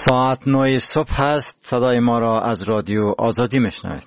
ساعت 9 صبح است. صدای ما را از رادیو آزادی میشنوید.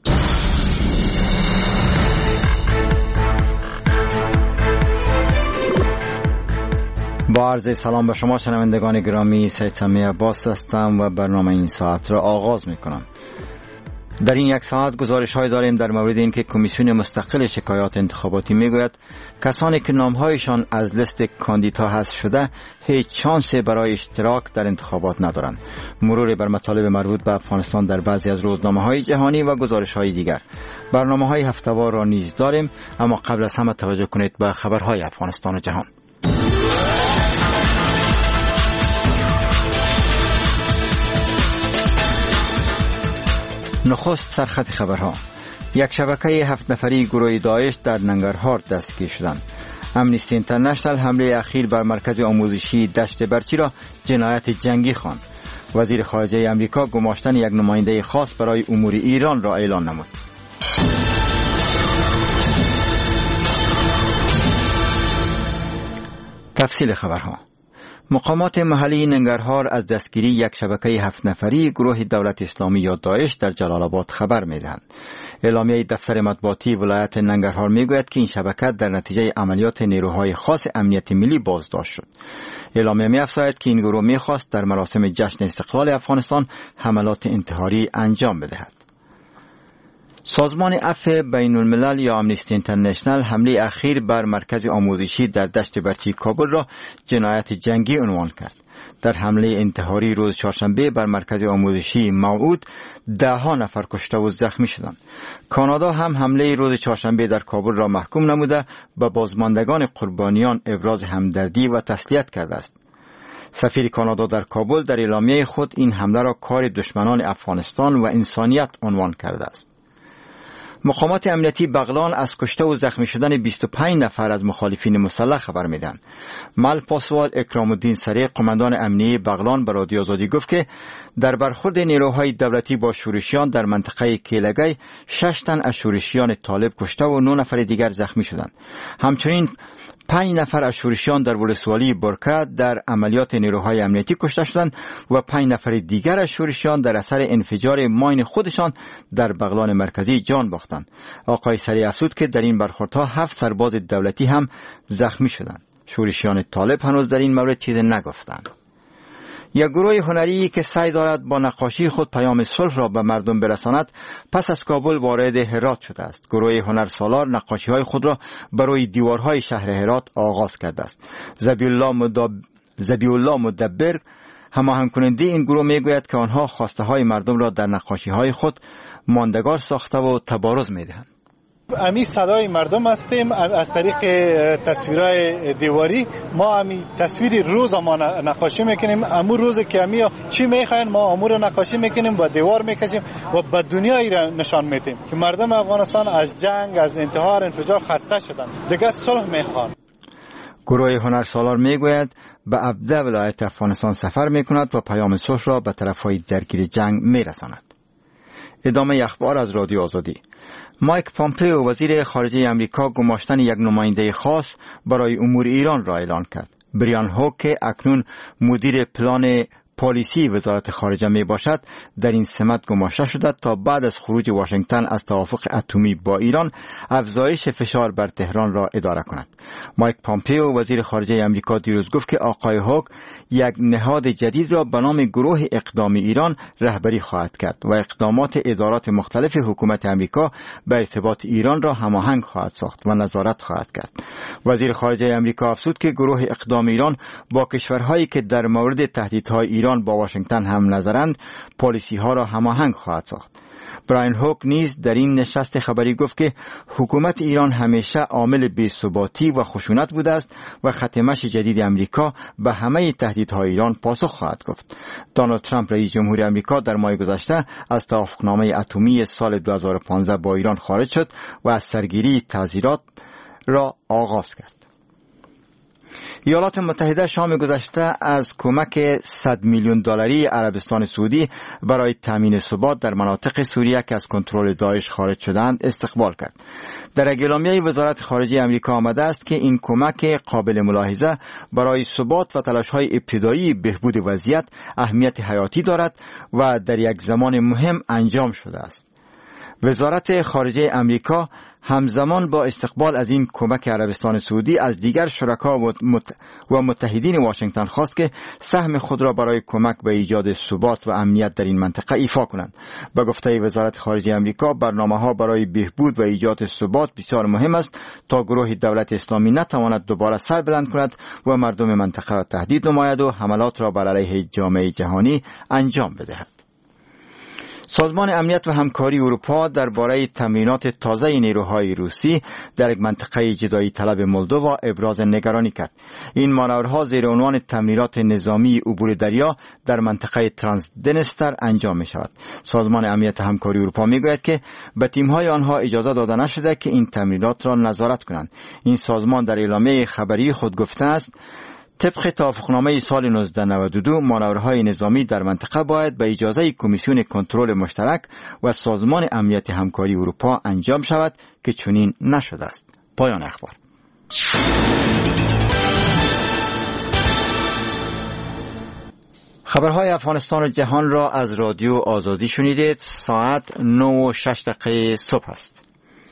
با عرض سلام به شما شنوندگان گرامی، سید سمی عباس هستم و برنامه این ساعت را آغاز میکنم. در این یک ساعت گزارش های داریم در مورد اینکه کمیسیون مستقل شکایات انتخاباتی میگوید کسانی که نامهایشان از لیست کاندیدا حذف شده هیچ شانسی برای اشتراک در انتخابات ندارند. مرور بر مطالب مربوط به افغانستان در بعضی از روزنامه های جهانی و گزارش های دیگر. برنامه های هفته‌وار را نیز داریم، اما قبل از همه توجه کنید به خبرهای افغانستان و جهان. نخست سرخط خبرها. یک شبکه 7 نفری گروه داعش در ننگرهار دستگیر شدند. امنیستی اینترنشنال حمله اخیر بر مرکز آموزشی دشت برچی را جنایت جنگی خواند. وزیر خارجه امریکا گماشتن یک نماینده خاص برای امور ایران را اعلان نمود. تفصیل خبرها. مقامات محلی ننگرهار از دستگیری یک شبکه 7 نفری گروه دولت اسلامی یا داعش در جلال آباد خبر می‌دهند. اعلامیه دفتر مطبوعاتی ولایت ننگرهار میگوید که این شبکه در نتیجه عملیات نیروهای خاص امنیت ملی بازداشت شد. اعلامیه می‌افزاید که این گروه می‌خواست در مراسم جشن استقلال افغانستان حملات انتحاری انجام بدهد. سازمان عفو بین الملل یا امنیستی اینترنشنال حمله اخیر بر مرکز آموزشی در دشت برچی کابل را جنایت جنگی عنوان کرد. در حمله انتحاری روز چهارشنبه بر مرکز آموزشی موعود 10 نفر کشته و زخمی شدند. کانادا هم حمله روز چهارشنبه در کابل را محکوم نموده به بازماندگان قربانیان ابراز همدردی و تسلیت کرده است. سفیر کانادا در کابل در اعلامیه خود این حمله را کار دشمنان افغانستان و انسانیت عنوان کرده است. مقامات امنیتی بغلان از کشته و زخمی شدن 25 نفر از مخالفین مسلح خبر میدن. مل پاسوال اکرام الدین سریع قماندان امنیتی بغلان به رادیو آزادی گفت که در برخورد نیروهای دولتی با شورشیان در منطقه کیلگی 6 تن از شورشیان طالب کشته و 9 نفر دیگر زخمی شدند. همچنین 5 نفر از شورشیان در ولسوالی برکه در عملیات نیروهای امنیتی کشته شدند و 5 نفر دیگر از شورشیان در اثر انفجار ماین خودشان در بغلان مرکزی جان باختند. آقای سریع افزود که در این برخوردها 7 سرباز دولتی هم زخمی شدند. شورشیان طالب هنوز در این مورد چیزی نگفتند. یک گروه هنری که سعی دارد با نقاشی خود پیام صلح را به مردم برساند پس از کابل وارد هرات شده است. گروه هنرسالار نقاشی های خود را برای دیوارهای شهر هرات آغاز کرده است. زبی الله مدبر هماهنگ کننده این گروه میگوید که آنها خواسته های مردم را در نقاشی های خود ماندگار ساخته و تبارز میدهند. امی صدای مردم هستیم. از طریق تصویرهای دیواری ما امی تصویری روز ما نقاشی میکنیم. امو روز که امی چی میخواین ما امور نقاشی میکنیم و دیوار میکشیم و به دنیایی را نشان میدیم که مردم افغانستان از جنگ، از انتحار، انفجار خسته شدن، دیگه صلح میخوان. گروه هنرسالار میگوید به ابدا ولایت افغانستان سفر میکند و پیام صلح را به طرفهای درگیر جنگ میرساند. ادامه اخبار از رادیو آزادی. مایک پامپئو وزیر خارجه امریکا گماشتن یک نماینده خاص برای امور ایران را اعلان کرد. بریان هوک که اکنون مدیر پلان پالیسی وزارت خارجه می باشد در این سمت گماشته شده تا بعد از خروج واشنگتن از توافق اتمی با ایران افزایش فشار بر تهران را اداره کند. مایک پامپئو وزیر خارجه امریکا دیروز گفت که آقای هوک یک نهاد جدید را به نام گروه اقدامی ایران رهبری خواهد کرد و اقدامات ادارات مختلف حکومت امریکا به ارتباط ایران را هماهنگ خواهد ساخت و نظارت خواهد کرد. وزیر خارجه امریکا افزود که گروه اقدام ایران با کشورهایی که در مورد تهدیدهای ایران با واشنگتن هم نظرند پالیسی ها را هماهنگ خواهد ساخت. براین هوک نیز در این نشست خبری گفت که حکومت ایران همیشه عامل بی‌ثباتی و خشونت بوده است و خط مشی جدید امریکا به همه تهدیدهای ایران پاسخ خواهد گفت. دونالد ترامپ رئیس جمهور امریکا در ماه گذشته از توافقنامه اتمی سال 2015 با ایران خارج شد و از سرگیری تعزیرات را آغاز کرد. ایالات متحده شام گذشته از کمک 100 میلیون دلاری عربستان سعودی برای تامین ثبات در مناطق سوریه که از کنترل داعش خارج شدند استقبال کرد. در اعلامیه وزارت خارجه آمریکا آمده است که این کمک قابل ملاحظه برای ثبات و تلاش‌های ابتدایی بهبود وضعیت اهمیت حیاتی دارد و در یک زمان مهم انجام شده است. وزارت خارجه آمریکا همزمان با استقبال از این کمک عربستان سعودی از دیگر شرکا و متحدین واشنگتن خواست که سهم خود را برای کمک به ایجاد ثبات و امنیت در این منطقه ایفا کنند. به گفته وزارت خارجه آمریکا، برنامه‌ها برای بهبود و ایجاد ثبات بسیار مهم است تا گروه دولت اسلامی نتواند دوباره سر بلند کند و مردم منطقه را تهدید نماید و حملات را بر علیه جامعه جهانی انجام بدهد. سازمان امنیت و همکاری اروپا درباره تمرینات تازه نیروهای روسی در یک منطقه جدایی طلب مولدووا ابراز نگرانی کرد. این مانورها زیر عنوان تمرینات نظامی عبور دریا در منطقه ترانسدنستر انجام می شود. سازمان امنیت و همکاری اروپا می گوید که به تیم‌های آنها اجازه داده نشده که این تمرینات را نظارت کنند. این سازمان در اعلامیه خبری خود گفته است طبق توافقنامه سال 1992 مانورهای نظامی در منطقه باید به اجازه کمیسیون کنترل مشترک و سازمان امنیت همکاری اروپا انجام شود که چنین نشده است. پایان اخبار. خبرهای افغانستان و جهان را از رادیو آزادی شنیدید. ساعت 9:06 صبح است.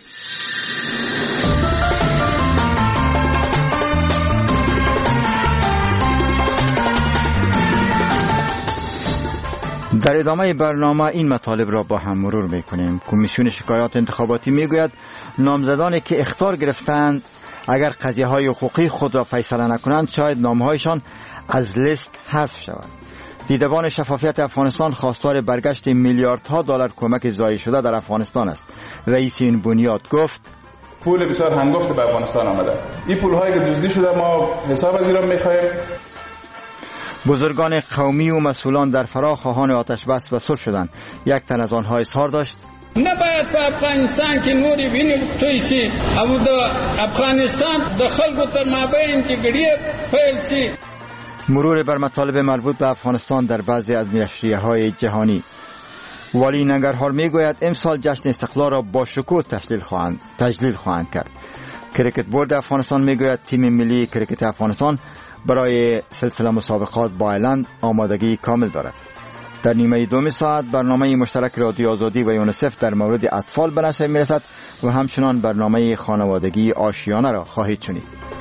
در ادامه برنامه این مطالب را با هم مرور میکنیم. کمیسیون شکایات انتخاباتی میگوید نامزدانی که اخطار گرفتند اگر قضیه های حقوقی خود را فیصله نکنند شاید نامهایشان از لیست حذف شود. دیدبان شفافیت افغانستان خواستار برگشت میلیاردها دلار کمک ضایع شده در افغانستان است. رئیس این بنیاد گفت پول بسیار هنگفت به افغانستان آمده. این پول‌هایی که دزدی شده ما حساب از ایران می‌خوایم. بزرگان قومی و مسئولان در فرا خواهان آتش بس و صلح شدند. یک تن از آنها اظهار داشت نباید په افغانستان کې نورې وینې توی شي او د افغانستان د خلکو تر مابین کې ګړې پیل شي. مرور بر مطالب مربوط به افغانستان در بعضی از نشریه‌های جهانی. والی ننگرهار میگوید امسال جشن استقلال را با شکوه تجلیل خواهند کرد. کرکت بورد افغانستان میگوید تیم ملی کرکت افغانستان برای سلسله مسابقات با ایرلند آمادگی کامل دارد. در نیمه دوم ساعت برنامه مشترک رادیو آزادی و یونیسف در مورد اطفال به نشر میرسد و همچنان برنامه خانوادگی آشیانه را خواهید شنید.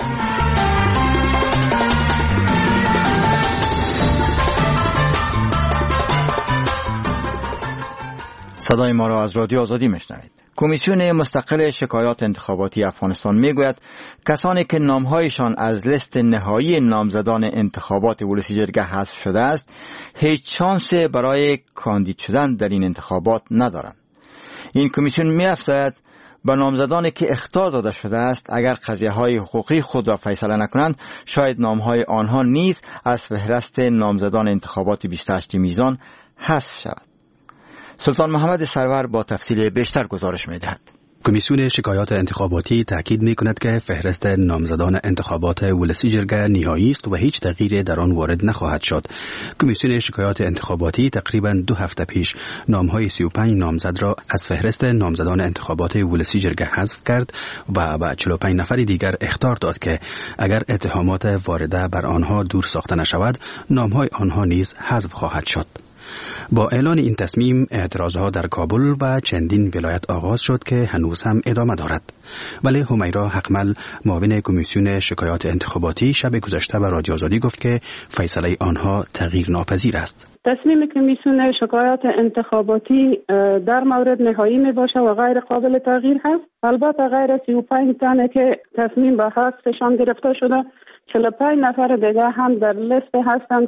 صدای ما را از رادیو آزادی میشنوید. کمیسیون مستقل شکایات انتخاباتی افغانستان میگوید کسانی که نامهایشان از لیست نهایی نامزدان انتخابات ولسی جرگه حذف شده است هیچ شانس برای کاندید شدن در این انتخابات ندارند. این کمیسیون می‌افزاید به نامزدانی که اخطار داده شده است اگر قضیه‌های حقوقی خود را فیصله نکنند شاید نامهای آنها نیز از فهرست نامزدان انتخابات 28 میزان حذف شود. سلطان محمد سرور با تفصیل بیشتر گزارش می‌دهد. کمیسیون شکایات انتخاباتی تاکید می‌کند که فهرست نامزدان انتخابات ولسی جرگه نهایی است و هیچ تغییری در آن وارد نخواهد شد. کمیسیون شکایات انتخاباتی تقریباً 2 هفته پیش نام‌های 35 نامزد را از فهرست نامزدان انتخابات ولسی جرگه حذف کرد و به 45 نفر دیگر اخطار داد که اگر اتهامات وارده بر آنها دور ساخته نشود نام‌های آنها نیز حذف خواهد شد. با اعلان این تصمیم اعتراضها در کابل و چندین ولایت آغاز شد که هنوز هم ادامه دارد. ولی همیرا حقمل معاون کمیسیون شکایات انتخاباتی شب گذشته به رادیو آزادی گفت که فیصله آنها تغییر ناپذیر است. تصمیم کمیسیون شکایات انتخاباتی در مورد نهایی می باشه و غیر قابل تغییر هست. البته غیر 35 تنه که تصمیم به حذفشان گرفته شده 45 نفر دیگه هم در لیست هستند که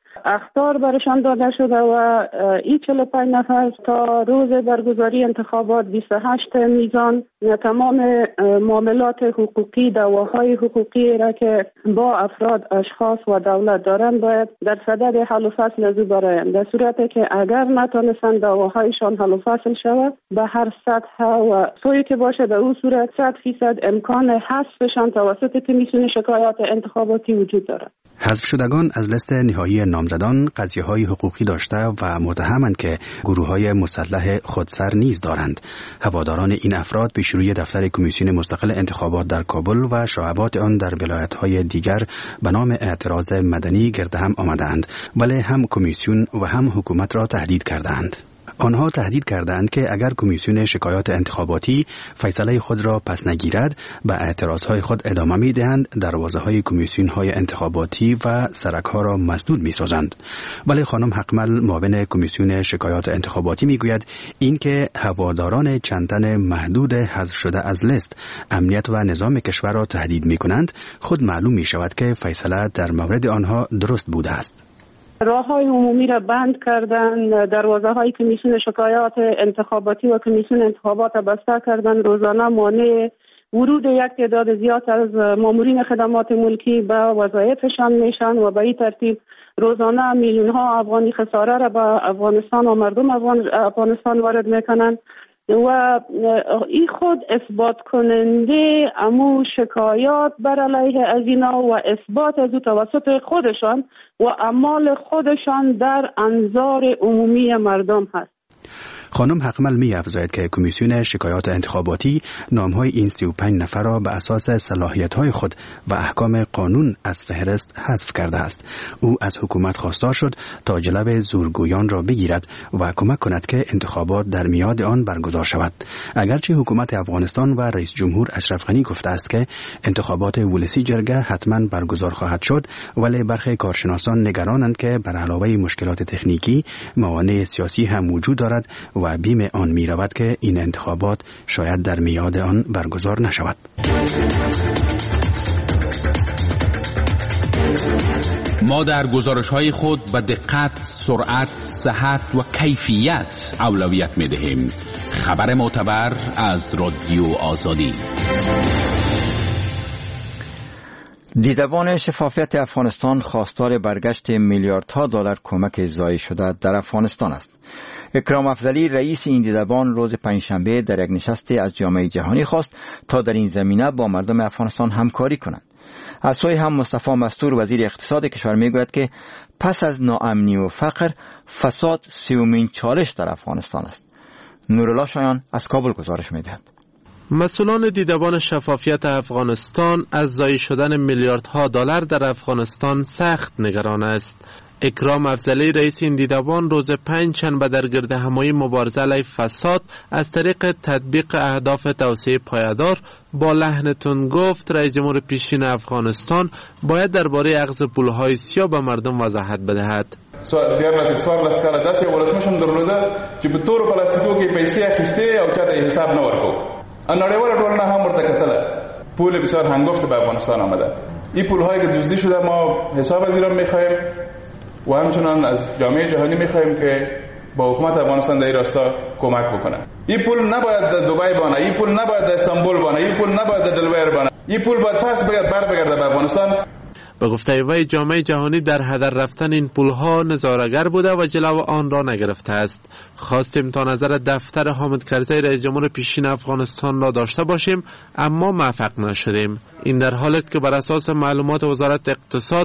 اخطار برشان داده شده و این 45 نفر تا روز برگزاری انتخابات 28 میزان تمام معاملات حقوقی، دعواهای حقوقی را که با افراد، اشخاص و دولت دارند باید در صدد حل و فصل از او برآیند. در صورتی که اگر نتانستند دعواهایشان حل و فصل شود، به هر سطح و سوی که باشه در اون صورت 100% امکان حذفشان توسط کمیسیون شکایات انتخاباتی وجود دارد. حذف شدگان از لیست نهایی نامزدان قضیه‌های حقوقی داشته و متهمند که گروه‌های مسلح خودسر نیز دارند. هواداران این افراد پیش روی دفتر کمیسیون مستقل انتخابات در کابل و شعبات آن در ولایت‌های دیگر به نام اعتراض مدنی گرد هم آمدند، ولی هم کمیسیون و هم حکومت را تهدید کردند. آنها تهدید کردند که اگر کمیسیون شکایات انتخاباتی فیصله خود را پس نگیرد به اعتراضهای خود ادامه می‌دهند، دروازه‌های کمیسیون‌های انتخاباتی و سرک‌ها را مسدود می‌سازند. ولی خانم حقمل معاون کمیسیون شکایات انتخاباتی می‌گوید اینکه هواداران چند تن محدود حذف شده از لیست امنیت و نظام کشور را تهدید می‌کنند، خود معلوم می‌شود که فیصله در مورد آنها درست بوده است. راه‌های عمومی را بند کردن، دروازه‌های کمیسیون شکایات انتخاباتی و کمیسیون انتخابات را بسته کردن، روزانه مانع ورود یک تعداد زیاد از مامورین خدمات ملکی به وظایفشان میشن و به این ترتیب روزانه میلیون‌ها افغانی خساره را به افغانستان و مردم افغانستان وارد میکنن و این خود اثبات کننده امو شکایات بر علیه از اینا و اثبات از توسط خودشان و اعمال خودشان در انظار عمومی مردم هست. خانم حقمل می افزاید که کمیسیون شکایات انتخاباتی نامهای این 35 نفر را به اساس صلاحیت‌های خود و احکام قانون از فهرست حذف کرده است. او از حکومت خواستار شد تا جلو زورگویان را بگیرد و کمک کند که انتخابات در میعاد آن برگزار شود. اگرچه حکومت افغانستان و رئیس جمهور اشرف غنی گفته است که انتخابات ولسی جرگه حتما برگزار خواهد شد، ولی برخی کارشناسان نگرانند که بر علاوه مشکلات تکنیکی موانع سیاسی هم وجود دارد و بیم آن می رود که این انتخابات شاید در میعاد آن برگزار نشود. ما در گزارش‌های خود به دقت، سرعت، صحت و کیفیت اولویت می‌دهیم. خبر معتبر از رادیو آزادی. دیدبان شفافیت افغانستان خواستار برگشت میلیاردها دلار کمک ضایع شده در افغانستان است. اکرام افضلی رئیس این دیدبان روز پنجشنبه در یک نشست از جامعه جهانی خواست تا در این زمینه با مردم افغانستان همکاری کنند. از سوی هم مصطفی مستور وزیر اقتصاد کشور میگوید که پس از ناامنی و فقر، فساد سومین چالش در افغانستان است. نورالله شایان از کابل گزارش میدهد. مسئولان دیدبان شفافیت افغانستان از ضایع شدن میلیاردها دلار در افغانستان سخت نگران است. اکرام افضلی رئیس این دیدبان روز پنجشنبه در گردهمایی مبارزه علیه فساد از طریق تطبیق اهداف توسعه پایدار با لحن تند گفت رئیس جمهور پیشین افغانستان باید درباره اخذ پولهای سیاه به مردم وضاحت بدهد. سوار لسکاله داسې ولسمشم درلوده چې په تورو پلاستیکو کې پیسې اخیستې او چاته حساب نه ورکو. نړیواله ټولنه هم ورته کتله. پول بسیار هنگفت به افغانستان آمده. این پولهایی که دزدی شده ما حساب از ایران می‌خوایم و همچنان از جامعه جهانی می‌خوایم که با حکومت افغانستان در این راستا کمک بکنه. این پول نباید در دبی بانه، این پول نباید در استانبول بانه، این پول نباید در دلویر بانه. این پول باید پس برگرده به افغانستان. به گفته وی جامعه جهانی در هدر رفتن این پولها نظاره‌گر بوده و جلو آن را نگرفته است. خواستیم تا نظر دفتر حامد کرزی رئیس جمهور پیشین افغانستان را داشته باشیم اما موفق نشدیم. این در حالی است که بر اساس معلومات وزارت اقتصاد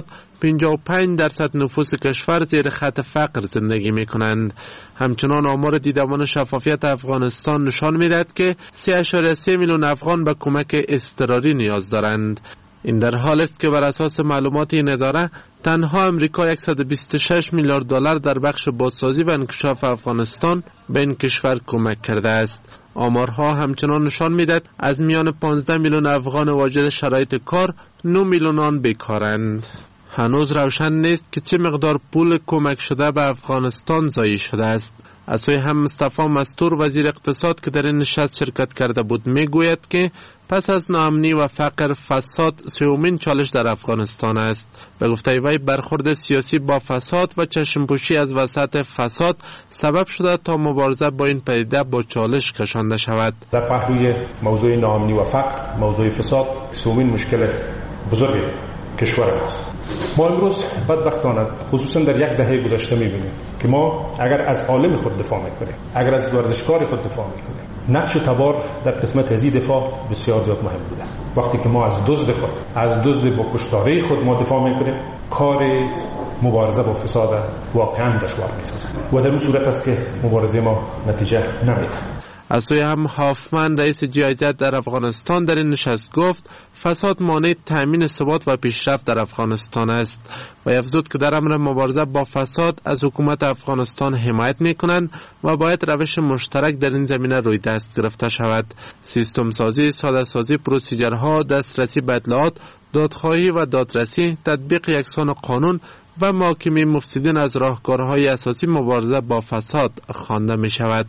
55% نفوس کشور زیر خط فقر زندگی می کنند. همچنان آمار دیدبان شفافیت افغانستان نشان می دهد که 3.3 میلیون افغان به کمک اضطراری نیاز دارند. این در حالی است که بر اساس معلومات این اداره تنها امریکا 126 میلیارد دلار در بخش بازسازی و انکشاف افغانستان به این کشور کمک کرده است. آمارها همچنان نشان میدهد از میان 15 میلیون افغان واجد شرایط کار 9 میلیون آن بیکارند. هنوز روشن نیست که چه مقدار پول کمک شده به افغانستان ضایع شده است. از سوی هم مصطفی مستور وزیر اقتصاد که در این نشست شرکت کرده بود میگوید که پس از ناامنی و فقر، فساد سومین چالش در افغانستان است. به گفته وی برخورد سیاسی با فساد و چشمپوشی از وسط فساد سبب شده تا مبارزه با این پدیده با چالش کشانده شود. در پهلوی موضوع ناامنی و فقر، موضوع فساد سومین مشکل بزرگی کشور است. ما امروز بدبختانه خصوصا در یک دهه گذشته می‌بینیم که ما اگر از عالم خود دفاع می‌کنیم، اگر از ورزشکار خود دفاع می‌کنیم، نقش تبار در قسمت از دفاع بسیار زیاد مهم بوده. وقتی که ما از دزد خود، از دزد با کشتاری خود ما دفاع می‌کنیم، کار مبارزه با فساد واقعا دشوار می‌سازد و در اون صورت است که مبارزه ما نتیجه نمی‌ده. از سوی هم هافمن رئیس GIZ در افغانستان در این نشست گفت فساد مانع تامین ثبات و پیشرفت در افغانستان است و افزود که در امر مبارزه با فساد از حکومت افغانستان حمایت می‌کنند و باید روش مشترک در این زمینه روی دست گرفته شود. سیستم سازی، ساده سازی پروسیجرها، دسترسی به اطلاعات، دادخواهی و دادرسی، تطبیق یکسان قانون و محاکمه مفسدین از راهکارهای اساسی مبارزه با فساد خوانده می‌شود.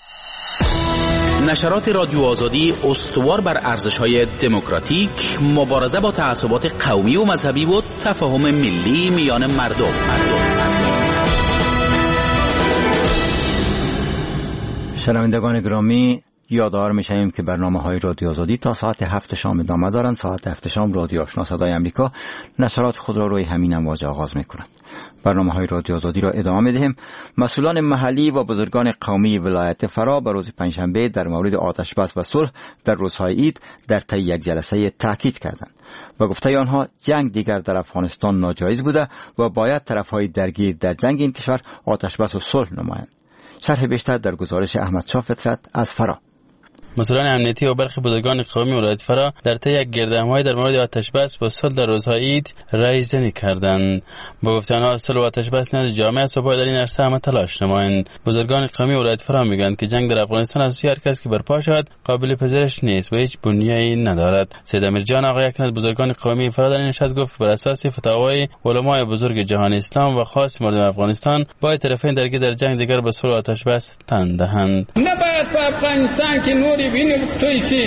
نشرات رادیو آزادی استوار بر ارزش‌های دموکراتیک، مبارزه با تعصبات قومی و مذهبی و تفاهم ملی میان مردم. شنوندگان گرامی، یادآور می‌شویم که برنامه‌های رادیو آزادی تا ساعت 7 شام ادامه دارند. ساعت 7 شام رادیو آشنا صدای امریکا نشرات خود را روی همین امواج آغاز می‌کند. برنامه‌های رادیو آزادی را ادامه می‌دهیم. مسئولان محلی و بزرگان قومی ولایت فرا به روز پنجشنبه در مورد آتش بس و صلح در روزهای عید در طی یک جلسه تاکید کردند. و گفته آنها جنگ دیگر در افغانستان ناجایز بوده و باید طرف‌های درگیر در جنگ این کشور آتش بس و صلح نمایند. شرح بیشتر در گزارش احمدشاه فطرت از فرا. مسئولان امنیتی و برخی بزرگان قومی ولایت فرا در طی یک گردهمایی در مورد آتش بس و صلح در روزهای عید رایزنی کردند. با گفته آنها صلح و آتش بس نزد جامعه است و باید در این عرصه همه تلاش نمایند. بزرگان قومی ولایت فرا میگویند که جنگ در افغانستان از سوی هر کس که برپا شود قابل پذیرش نیست و هیچ بنیه‌ای ندارد. سید امیرجان آقا یک از بزرگان قومی فرا در این نشست گفت بر اساس فتاوای علمای بزرگ جهان اسلام و خاص مردم افغانستان باید طرفین درگیر در جنگ دیگر به صلح و آتش بس تن دهند. نباید په افغانستان کې نورې وینې توی شي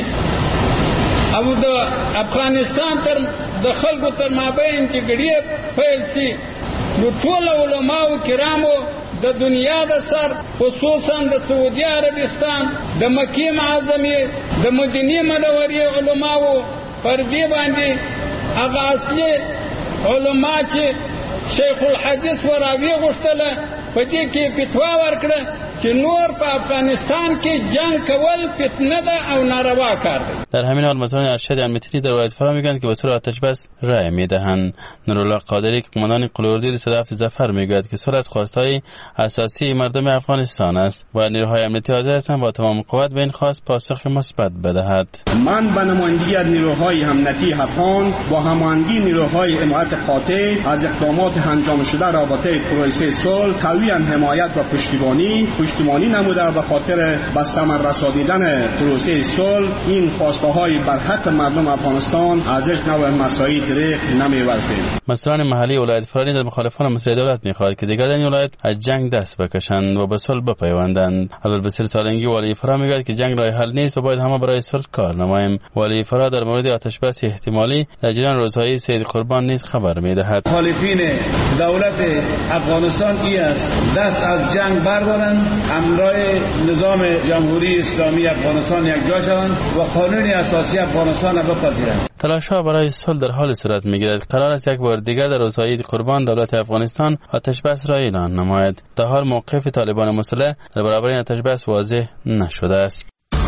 او د افغانستان تر د خلکو تر مابین چې ګړې پیل شي نو ټول علماو کرامو د دنیا د سر خصوصا د سعودي عربستان د مکې معظمې د مدینې منورې علماو پر دې باندې هغه اصلي علما چې شیخ الحدیث وراوی غوښتله په دې کې فتوا ورکړه چې نور په افغانستان کې جنگ کول فتنه ده او ناروا کار ده. در همین حال مسئولان ارشد امنیتی در ولایت فرا میگویند که به صلح آتش بس رأی میدهند. نورالله قادری که قماندان قلوردی 207 ظفر میگوید که صلح از خواستهای اساسی مردم افغانستان است و نیروهای امنیتی حاضر هستند با تمام قوت به این خواست پاسخ مثبت بدهد. من به نمایندگی از نیروهای امنیتی افغان با هماهنگی نیروهای حمایت قاطع از اقدامات انجام شده رابطه پروسه صلح قویاً حمایت و پشتیبانی نموده به خاطر به ثمر رسانیدن پروسه صلح این خواسته‌های بر حق مردم افغانستان از هیچ نوع مساعی دریغ نمی‌ورزد. مسئولان محلی ولایت فرا در مخالفان مسئله دولت می‌خواهند که دیگر در این ولایت از جنگ دست بکشند و به صلح بپیوندند. عبدالبصیر سالنگی والی فرا میگوید که جنگ راه حل نیست و باید همه برای صلح کار نماییم. والی فرا در مورد آتش بس احتمالی در جریان روزهای سید قربان نیز خبر می‌دهد. مخالفین دولت افغانستان است دست از جنگ بردارند، همراه نظام جمهوری اسلامی افغانستان یکجا شوند و قانون اساسی افغانستان را بپذیرند. تلاش‌ها برای صلح در حال صورت می‌گیرد. قرار است یک بار دیگر در روزهای عید قربان دولت افغانستان آتش بس را اعلان نماید. تا حال موقف طالبان مسلح در برابر این آتش بس واضح نشده است.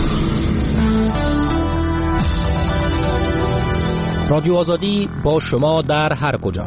رادیو آزادی با شما در هر کجا.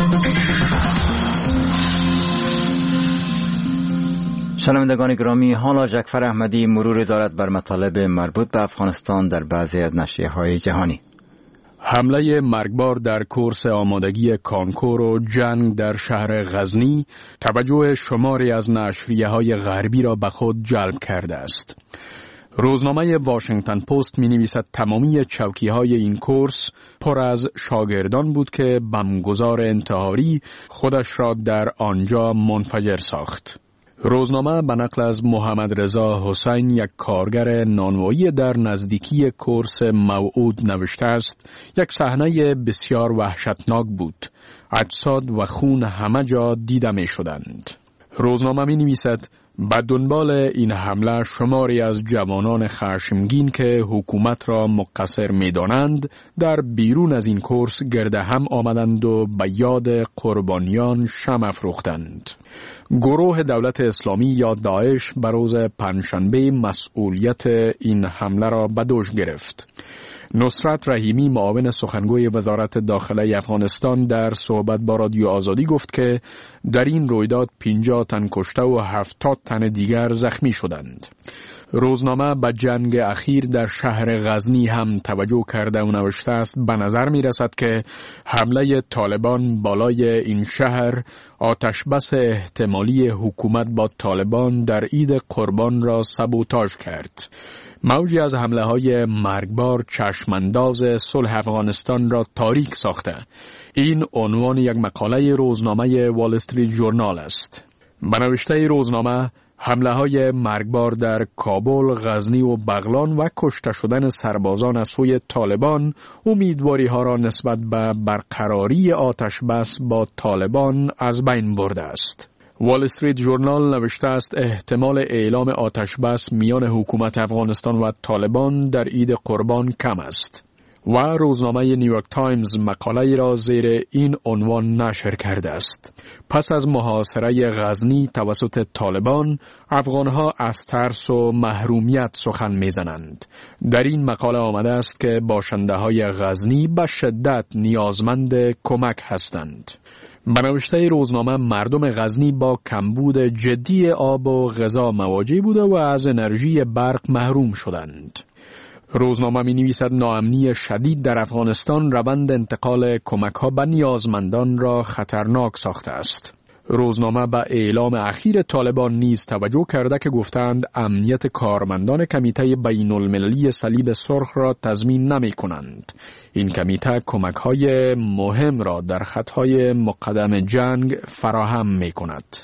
شنوندگان گرامی، حالا جعفر احمدی مرور دارد بر مطالب مربوط به افغانستان در بعضی از نشریه‌های جهانی. حمله مرگبار در کورس آمادگی کانکور و جنگ در شهر غزنی توجه شماری از نشریه‌های غربی را به خود جلب کرده است. روزنامه واشنگتن پست می نویسد تمامی چوکی های این کورس پر از شاگردان بود که بمبگذار انتحاری خودش را در آنجا منفجر ساخت. روزنامه به نقل از محمد رضا حسین، یک کارگر نانوایی در نزدیکی کورس موعود، نوشته است: یک صحنه بسیار وحشتناک بود. اجساد و خون همه جا دیده می شدند. روزنامه می نویسد به دنبال این حمله شماری از جوانان خشمگین که حکومت را مقصر می دانند در بیرون از این کورس گرد هم آمدند و به یاد قربانیان شمع افروختند. گروه دولت اسلامی یا داعش به روز پنجشنبه مسئولیت این حمله را به دوش گرفت. نصرت رحیمی، معاون سخنگوی وزارت داخله افغانستان، در صحبت با رادیو آزادی گفت که در این رویداد 50 تن کشته و 70 تن دیگر زخمی شدند. روزنامه به جنگ اخیر در شهر غزنی هم توجه کرده و نوشته است: به نظر می رسد که حمله طالبان بالای این شهر آتشبس احتمالی حکومت با طالبان در عید قربان را سابوتاژ کرد. موجی از حمله های مرگبار چشمانداز صلح افغانستان را تاریک ساخته. این عنوان یک مقاله روزنامه وال استریت ژورنال است. به نوشته روزنامه، حمله های مرگبار در کابل، غزنی و بغلان و کشته شدن سربازان از سوی طالبان امیدواری ها را نسبت به برقراری آتش بس با طالبان از بین برده است. وال استریت ژورنال نوشته است احتمال اعلام آتش بس میان حکومت افغانستان و طالبان در عید قربان کم است. و روزنامه نیویورک تایمز مقاله‌ای را زیر این عنوان نشر کرده است: پس از محاصره غزنی توسط طالبان، افغانها از ترس و محرومیت سخن میزنند. در این مقاله آمده است که باشنده‌های غزنی به شدت نیازمند کمک هستند. به نوشته روزنامه، مردم غزنی با کمبود جدی آب و غذا مواجه بوده و از انرژی برق محروم شدند. روزنامه می نویسد ناامنی شدید در افغانستان روند انتقال کمک ها به نیازمندان را خطرناک ساخته است. روزنامه به اعلام اخیر طالبان نیز توجه کرده که گفتند امنیت کارمندان کمیته بین المللی صلیب سرخ را تضمین نمی کنند. این کمیته کمک های مهم را در خطهای مقدم جنگ فراهم می کند.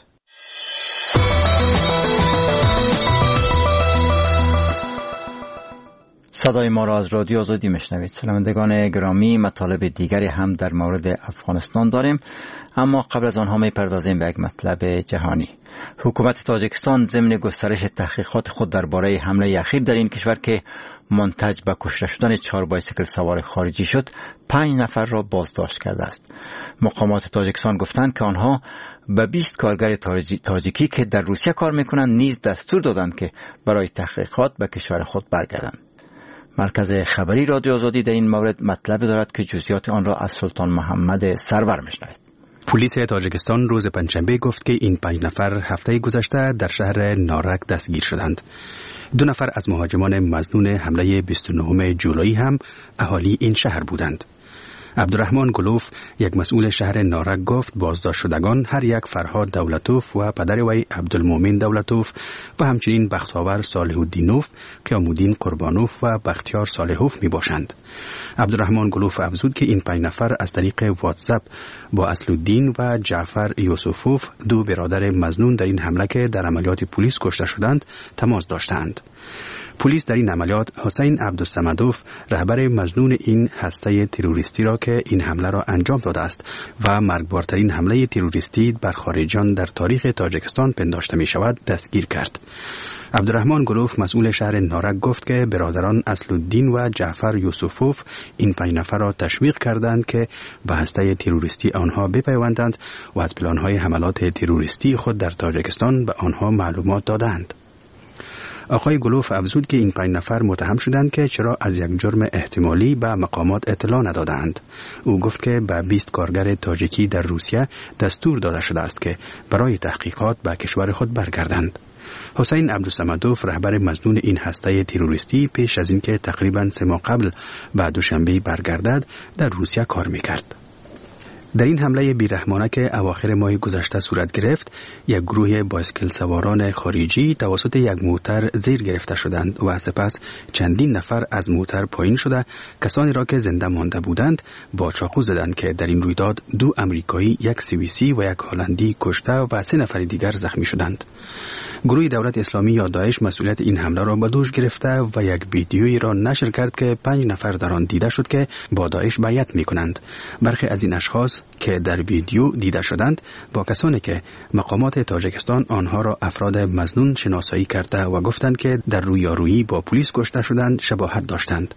صدای ما را از رادیو آزادی میشنوید. شنوندگان گرامی، مطالب دیگری هم در مورد افغانستان داریم، اما قبل از آنها میپردازیم به یک مطلب جهانی. حکومت تاجیکستان ضمن گسترش تحقیقات خود درباره حمله اخیر در این کشور که منتج به کشته شدن 4 بایسیکل سوار خارجی شد، 5 نفر را بازداشت کرده است. مقامات تاجیکستان گفتند که آنها به 20 کارگر تاجیکی که در روسیه کار میکنند نیز دستور دادند که برای تحقیقات به کشور خود برگردند. مرکز خبری رادیو آزادی در این مورد مطلب دارد که جزئیات آن را از سلطان محمد سرور میشنوید. پلیس تاجیکستان روز پنجشنبه گفت که این 5 نفر هفته گذشته در شهر نارک دستگیر شدند. 2 نفر از مهاجمان مظنون حمله 29 جولای هم اهالی این شهر بودند. عبدالرحمن گلوف، یک مسئول شهر نارک، گفت بازداشت شدگان هر یک فرهاد دولتوف و پدر وی عبدالمومن دولتوف و همچنین بختیار صالح‌الدینوف، قیام‌الدین قربانوف و بختیار صالحوف می باشند. عبدالرحمن گلوف افزود که این 5 نفر از طریق واتساپ با اصلالدین و جعفر یوسفوف، 2 برادر مظنون در این حمله که در عملیات پلیس کشته شدند، تماس داشتند. پلیس در این عملیات حسین عبدالصمدوف، رهبر مظنون این هسته تروریستی را که این حمله را انجام داده است و مرگبارترین حمله تروریستی بر خارجیان در تاریخ تاجیکستان پنداشته می شود، دستگیر کرد. عبدالرحمن گلوف، مسئول شهر نارک، گفت که برادران اصلالدین و جعفر یوسفوف این 5 نفر را تشویق کردند که به هسته تروریستی آنها بپیوندند و از پلان‌های حملات تروریستی خود در تاجیکستان به آنها معلومات دادند. آقای گلوف افزود که این 5 نفر متهم شدند که چرا از یک جرم احتمالی به مقامات اطلاع ندادند. او گفت که به 20 کارگر تاجیکی در روسیه دستور داده شده است که برای تحقیقات به کشور خود برگردند. حسین عبدالصمدوف، رهبر مظنون این هسته تروریستی، پیش از اینکه تقریباً 3 ماه قبل به دوشنبه برگردد در روسیه کار میکرد. در این حمله بیرحمانه که اواخر ماه گذشته صورت گرفت، یک گروه بایسکل سواران خارجی توسط یک موتر زیر گرفته شدند و سپس چندین نفر از موتر پایین شده کسانی را که زنده مانده بودند با چاقو زدند که در این رویداد 2 امریکایی، 1 سوئیسی و 1 هلندی کشته و 3 نفر دیگر زخمی شدند. گروه دولت اسلامی یا داعش مسئولیت این حمله را به دوش گرفته و یک ویدیویی را نشر کرد که 5 نفر در آن دیده شد که با داعش بیعت می‌کنند. برخی از این اشخاص که در ویدیو دیده شدند با کسانی که مقامات تاجیکستان آنها را افراد مظنون شناسایی کرده و گفتند که در رویارویی با پلیس کشته شدند شباهت داشتند.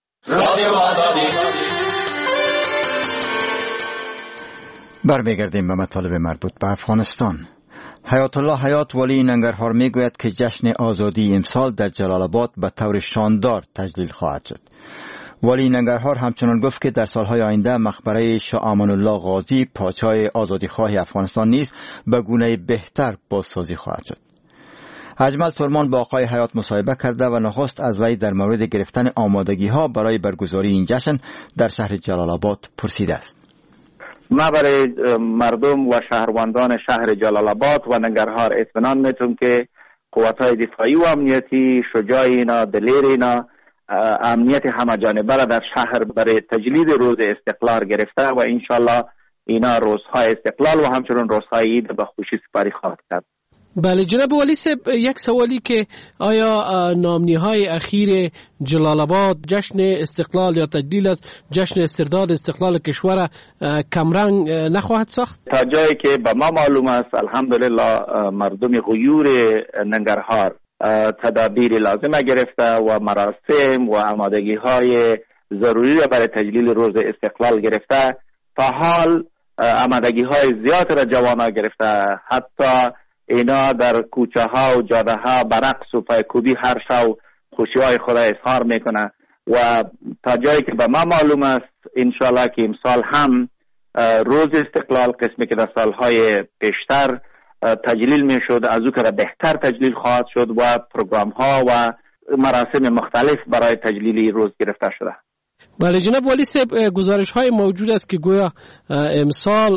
برمیگردیم به مطالب مربوط به افغانستان. حیات الله حیات والی ننگرهار میگوید که جشن آزادی امسال در جلال آباد به طور شاندار تجلیل خواهد شد. والی ننگرهار همچنان گفت که در سالهای آینده مقبره شاه امان الله غازی پادشاه آزادیخواه افغانستان نیز به گونه بهتر بازسازی خواهد شد. اجمل سلمان با آقای حیات مصاحبه کرده و نخست از وی در مورد گرفتن آمادگی ها برای برگزاری این جشن در شهر جلال آباد پرسیده است. ما برای مردم و شهروندان شهر جلال آباد و ننگرهار اطمینان میتونم که قوت‌های دفاعی و امنیتی شجاع اینا، دلیر اینا امنیت همه جانبه را در شهر برای تجلید روز استقلال گرفته و انشالله اینا روزهای استقلال و همچنین روزهای عید به خوشی سپاری خواهد کرد. بله جناب والی صاحب، یک سوالی که آیا نامنی‌های اخیر جلال آباد جشن استقلال یا تجلیل از جشن استرداد استقلال کشور کمرنگ نخواهد ساخت؟ تا جایی که به ما معلوم است الحمدلله مردم غیور ننگرهار تدابیر لازمه گرفته و مراسم و آمادگی‌های ضروری را برای تجلیل روز استقلال گرفته. تا حال آمادگی‌های زیاد را جوانا گرفته، حتی اینا در کوچه ها و جاده ها برقص و پایکوبی هر شب خوشی‌های خود اظهار میکنه و تا جایی که به ما معلوم است انشالله که امسال هم روز استقلال قسمی که در سالهای پیشتر تجلیل میشد از او که بهتر تجلیل خواهد شد و پروگرام ها و مراسم مختلف برای تجلیل روز گرفته شده. بله جناب والی صاحب، گزارش های موجود است که گویا امسال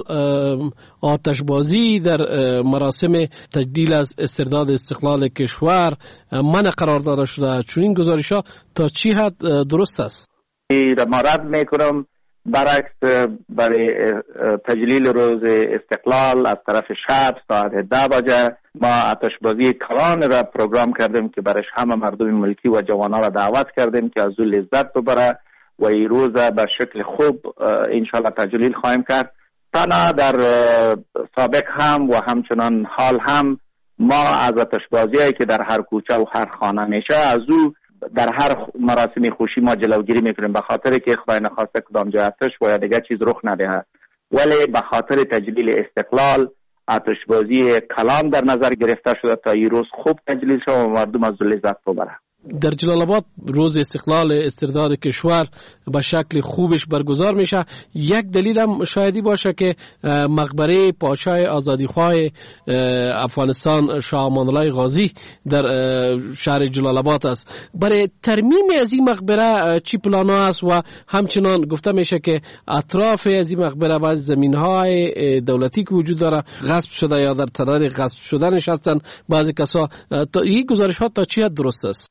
آتشبازی در مراسم تجلیل از استرداد استقلال کشور منع قرار داده شده. چون این گزارش ها تا چی حد درست است؟ ما رد میکنم. برعکس برای تجلیل روز استقلال از طرف شب ساعت 10 بجه ما آتشبازی کلان را پروگرام کردیم که برایش همه مردم ملکی و جوانان را دعوت کردیم که از او لذت ببره و این روز به شکل خوب انشالله تجلیل خواهیم کرد. تنها در سابق هم و همچنان حال هم ما از آتشبازی‌هایی که در هر کوچه و هر خانه میشه از او در هر مراسم خوشی ما جلوگیری میکنیم، به خاطر که خدای نخواسته کدام جای آتش و یا دیگه چیز رخ ندهد، ولی به خاطر تجلیل استقلال آتشبازی کلان در نظر گرفته شده تا این روز خوب تجلیل شود و مردم از لذت ببرند. در جلال آباد روز استقلال استرداد کشور به شکل خوبش برگزار میشه. یک دلیل هم شایدی باشه که مقبره پادشاه آزادیخواه افغانستان شاه امان الله غازی در شهر جلال آباد است. برای ترمیم از این مقبره چی پلان ها است و همچنان گفته میشه که اطراف از این مقبره بعض زمین های دولتی که وجود داره غصب شده یا در تدارک غصب شدنش هستن بعضی کسا. این گزارش ها تا چی حد درست است؟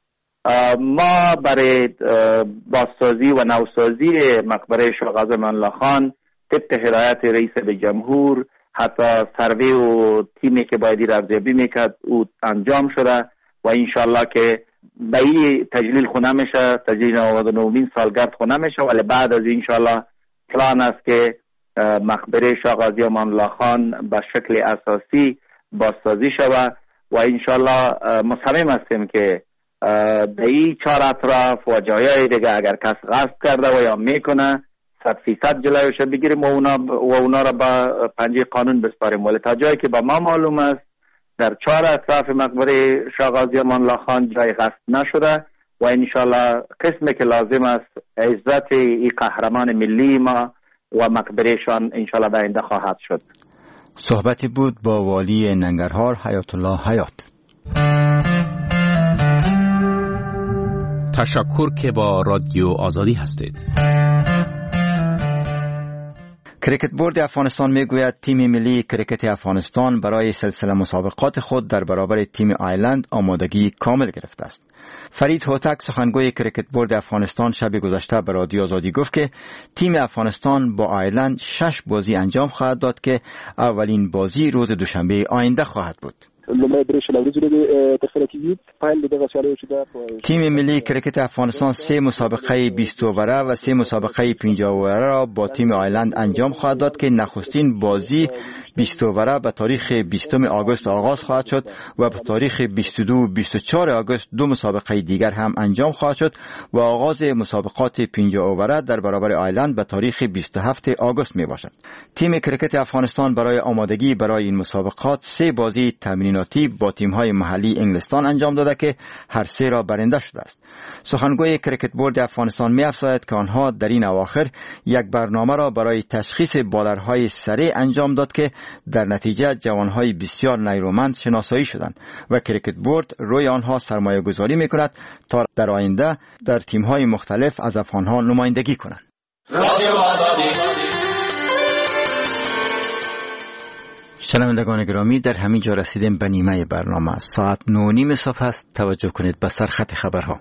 ما برای بازسازی و نوسازی مقبره شاه غازی امان الله خان طبق هدایت رئیس به جمهور حتی سروی و تیمی که باید ارزیابی میکرد او انجام شده و انشالله که به این تجلیل خونه میشه، تجلیل 99 سالگرد خونه میشه، ولی بعد از انشالله پلان است که مقبره شاه غازی امان الله خان به شکل اساسی بازسازی شود و انشالله مصمم هستیم که به این 4 اطراف و جایای دیگه اگر کس غصب کرده و یا میکنه 100% جلویش بگیریم و اونا را به پنجه قانون بسپاریم. ولی تا جایی که به ما معلوم است در 4 اطراف مقبره شاه غازی امان الله خان جای غصب نشده و انشالله قسمی که لازم است عزت این قهرمان ملی ما و مقبرهشان انشالله در آینده خواهد شد. صحبتی بود با والی ننگرهار حیات الله حیات. تشکر که با رادیو آزادی هستید. کریکت بورد افغانستان میگوید تیم ملی کریکت افغانستان برای سلسله مسابقات خود در برابر تیم آیلند آمادگی کامل گرفته است. فرید هوتک سخنگوی کریکت بورد افغانستان شب گذشته به رادیو آزادی گفت که تیم افغانستان با آیلند 6 بازی انجام خواهد داد که اولین بازی روز دوشنبه آینده خواهد بود. تیم ملی کریکت افغانستان 3 مسابقه 20 اووره و 3 مسابقه 50 اووره را با تیم آیلند انجام خواهد داد که نخستین بازی 20 اووره به تاریخ 20 آگوست آغاز خواهد شد و به تاریخ 22 24 آگوست 2 مسابقه دیگر هم انجام خواهد شد و آغاز مسابقات 50 اووره در برابر آیلند به تاریخ 27 آگوست می باشد. تیم کریکت افغانستان برای آمادگی برای این مسابقات 3 بازی تمریناتی با تیم‌های محلی انگلستان انجام داده که هر 3 را برنده شده است. سخنگوی کریکت بورد افغانستان می‌افزاید که آنها در این اواخر یک برنامه را برای تشخیص بالرهای سریع انجام داد که در نتیجه جوانهای بسیار نیرومند شناسایی شدند و کریکت بورد روی آنها سرمایه گذاری می‌کند تا در آینده در تیم‌های مختلف از افغان‌ها نمایندگی کنند. شنوندگان گرامی، در همین جا رسیدیم به نیمه برنامه. ساعت 9:30 صبح است. توجه کنید به سرخط خبرها.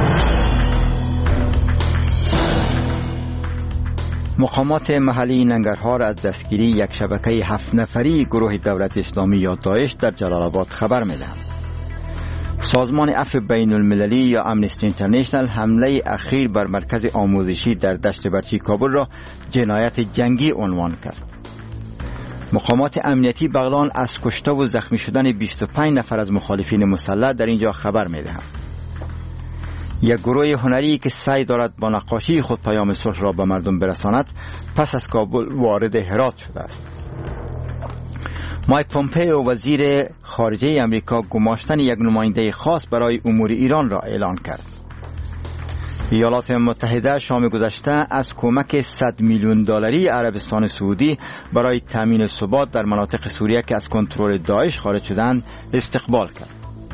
مقامات محلی ننگرهار از دستگیری یک شبکه 7 نفری گروه دولت اسلامی یا داعش در جلال آباد خبر می‌دهند. سازمان عفو بین المللی یا امنستی اینترنشنال حمله اخیر بر مرکز آموزشی در دشت برچی کابل را جنایت جنگی عنوان کرد. مقامات امنیتی بغلان از کشته و زخمی شدن 25 نفر از مخالفین مسلح در اینجا خبر می‌دهند. یک گروه هنری که سعی دارد با نقاشی خود پیام صلح را به مردم برساند پس از کابل وارد هرات شده است. مایک پومپئو وزیر خارجه امریکا گماشتن یک نماینده خاص برای امور ایران را اعلان کرد. ایالات متحده شام گذشته از کمک 100 میلیون دلاری عربستان سعودی برای تامین ثبات در مناطق سوریه که از کنترل داعش خارج شدند استقبال کرد.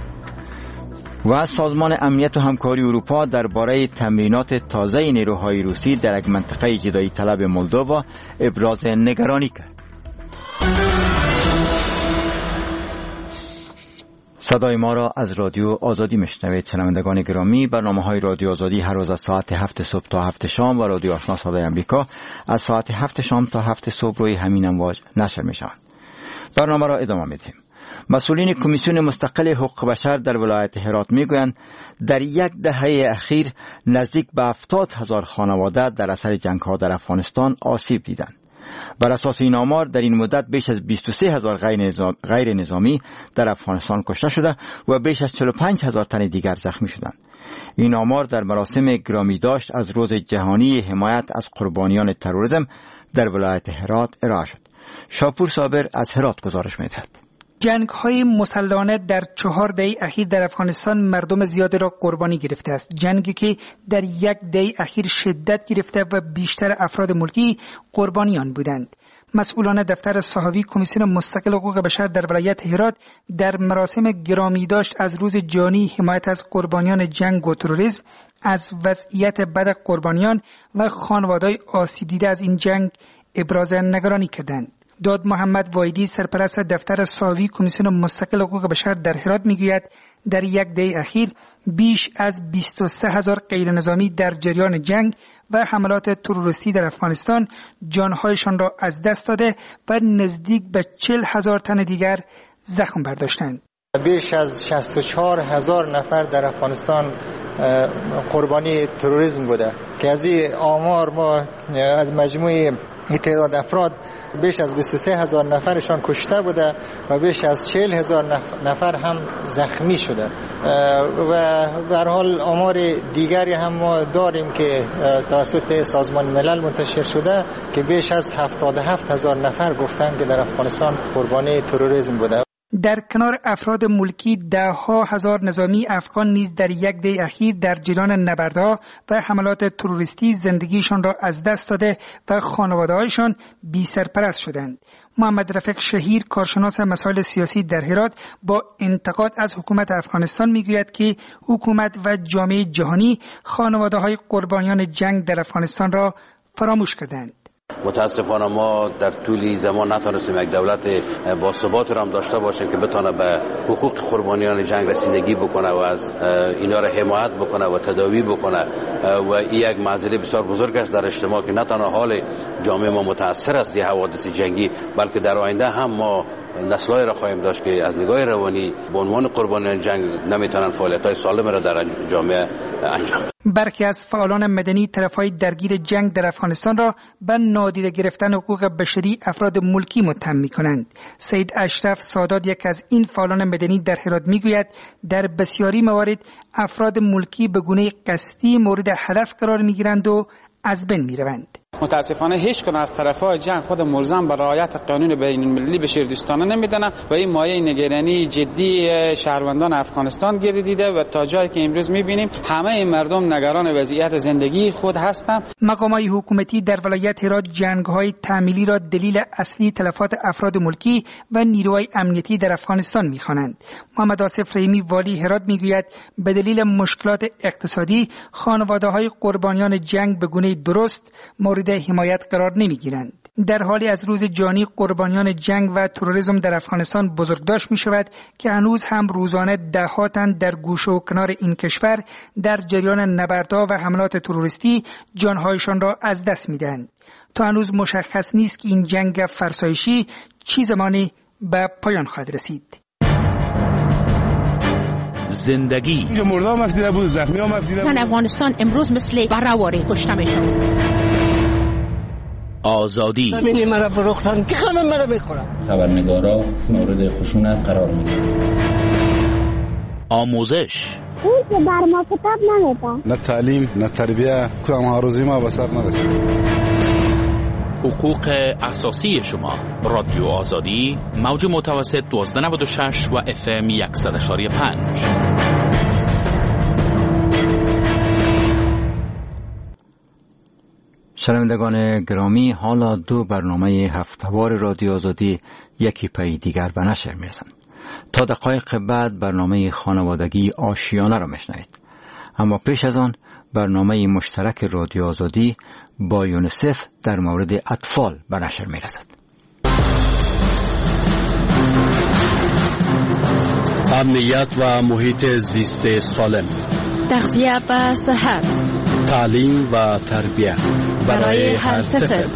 و سازمان امنیت و همکاری اروپا درباره تمرینات تازه نیروهای روسی در یک منطقه جدایی طلب مولدووا ابراز نگرانی کرد. صدای ما را از رادیو آزادی میشنوید. شنوندگان گرامی، برنامه‌های رادیو آزادی هر روز از ساعت 7 صبح تا 7 شام و رادیو آشنا صدای آمریکا از ساعت 7 شام تا 7 صبح روی همین امواج نشر میشوند. برنامه را ادامه میدیم. مسئولین کمیسیون مستقل حقوق بشر در ولایت هرات میگویند در یک دهه اخیر نزدیک به 70,000 خانواده در اثر جنگ‌ها در افغانستان آسیب دیدند. بر اساس این آمار در این مدت بیش از 23,000 غیر نظامی در افغانستان کشته شده و بیش از 45,000 تن دیگر زخمی شدند. این آمار در مراسم گرامی داشت از روز جهانی حمایت از قربانیان تروریسم در ولایت هرات ارائه شد. شاپور صابر از هرات گزارش می‌دهد. جنگ‌های مسلحانه در 4 دهه اخیر در افغانستان مردم زیادی را قربانی گرفته است. جنگی که در 1 دهه اخیر شدت گرفته و بیشتر افراد ملکی قربانیان بودند. مسئولان دفتر صحافی کمیسیون مستقل حقوق بشر در ولایت هرات در مراسم گرامی داشت از روز جهانی حمایت از قربانیان جنگ و تروریسم از وضعیت بد قربانیان و خانواده‌های آسیب دیده از این جنگ ابراز نگرانی کردند. داد محمد وایدی سرپرست دفتر صحافی کمیسیون مستقل حقوق بشر در هرات میگوید در 1 دهه اخیر بیش از 23,000 غیر نظامی در جریان جنگ و حملات تروریستی در افغانستان جانهایشان را از دست داده و نزدیک به 40,000 تن دیگر زخم برداشتند. بیش از 64,000 نفر در افغانستان قربانی تروریسم بوده که از این آمار ما از مجموع تعداد افراد بیش از 23,000 نفرشان کشته بوده و بیش از 40,000 نفر هم زخمی شده و به هر حال آمار دیگری هم ما داریم که توسط سازمان ملل منتشر شده که بیش از 77,000 نفر گفتن که در افغانستان قربانی تروریسم بوده. در کنار افراد ملکی 10,000 نظامی افغان نیز در 1 دهه اخیر در جریان نبردها و حملات تروریستی زندگیشان را از دست داده و خانواده‌هایشان بی سرپرست شدند. محمد رفیق شهیر کارشناس مسائل سیاسی در هرات با انتقاد از حکومت افغانستان میگوید که حکومت و جامعه جهانی خانواده‌های قربانیان جنگ در افغانستان را فراموش کردند. متاسفانه ما در طول زمان نتونستیم یک دولت با ثبات را هم داشته باشیم که بتونه به حقوق قربانیان جنگ رسیدگی بکنه و از اینا را حمایت بکنه و تداوی بکنه و این یک معضله بسیار بزرگ است در اجتماع که نه تنها حال جامعه ما متاثر است از حوادث جنگی، بلکه در آینده هم ما نسل‌های را خواهیم داشت که از نگاه روانی به عنوان قربانیان جنگ نمیتونن فعالیت‌های سالم را در جامعه انجام بدن. برخی از فعالان مدنی طرفهای درگیر جنگ در افغانستان را به نادیده گرفتن حقوق بشری افراد ملکی متهم می‌کنند. سید اشرف سادات، یک از این فعالان مدنی، در هرات می‌گوید در بسیاری موارد افراد ملکی به گونه قصدی مورد هدف قرار می‌گیرند و از بین می‌روند. متاسفانه هیچ کدوم از طرفای جنگ خود ملزم به رعایت قانون بین‌المللی بشردوستانه نمیدونن و این مایه نگرانی جدی شهروندان افغانستان گردیده و تا جایی که امروز میبینیم همه مردم نگران وضعیت زندگی خود هستند. مقامات حکومتی در ولایت هرات جنگ‌های تعمیلی را دلیل اصلی تلفات افراد ملکی و نیروهای امنیتی در افغانستان می‌خوانند. محمد آصف رحیمی، والی هرات، میگوید به دلیل مشکلات اقتصادی خانواده‌های قربانیان جنگ به گونه درست مورد حمایت قرار نمیگیرند. در حالی از روز جانی قربانیان جنگ و تروریسم در افغانستان بزرگداشت می شود که هنوز هم روزانه ده‌ها تن در گوشه و کنار این کشور در جریان نبردها و حملات تروریستی جانهایشان را از دست می دهند. تا هنوز مشخص نیست که این جنگ فرسایشی چه زمانی به پایان خواهد رسید. زندگی مردم افدیده بود، زخمی هم افدیده بود. افغانستان امروز مثل برآوری کشته میشن. آزادی همین مرا فروختن که همه مرا میخورن. خبرنگارا مورد خشونت قرار میگیرن. آموزش اون که بر ما کتاب نمیدن. نه تعلیم نه تربیه، کدام هاروزی ما به سر نرسید. حقوق اساسی شما. رادیو آزادی، موج متوسط 1296 و FM 100.5. شنوندگان گرامی، حالا دو برنامه هفتهوار رادیو آزادی یکی پی دیگر به نشر میرسند. تا دقایق بعد برنامه خانوادگی آشیانه را میشنوید. اما پیش از آن برنامه مشترک رادیو آزادی با یونیسف در مورد اطفال به نشر میرسد. امنیت و محیط زیست سالم، تغذیه و صحت، تعلیم و تربیت برای هر طفل.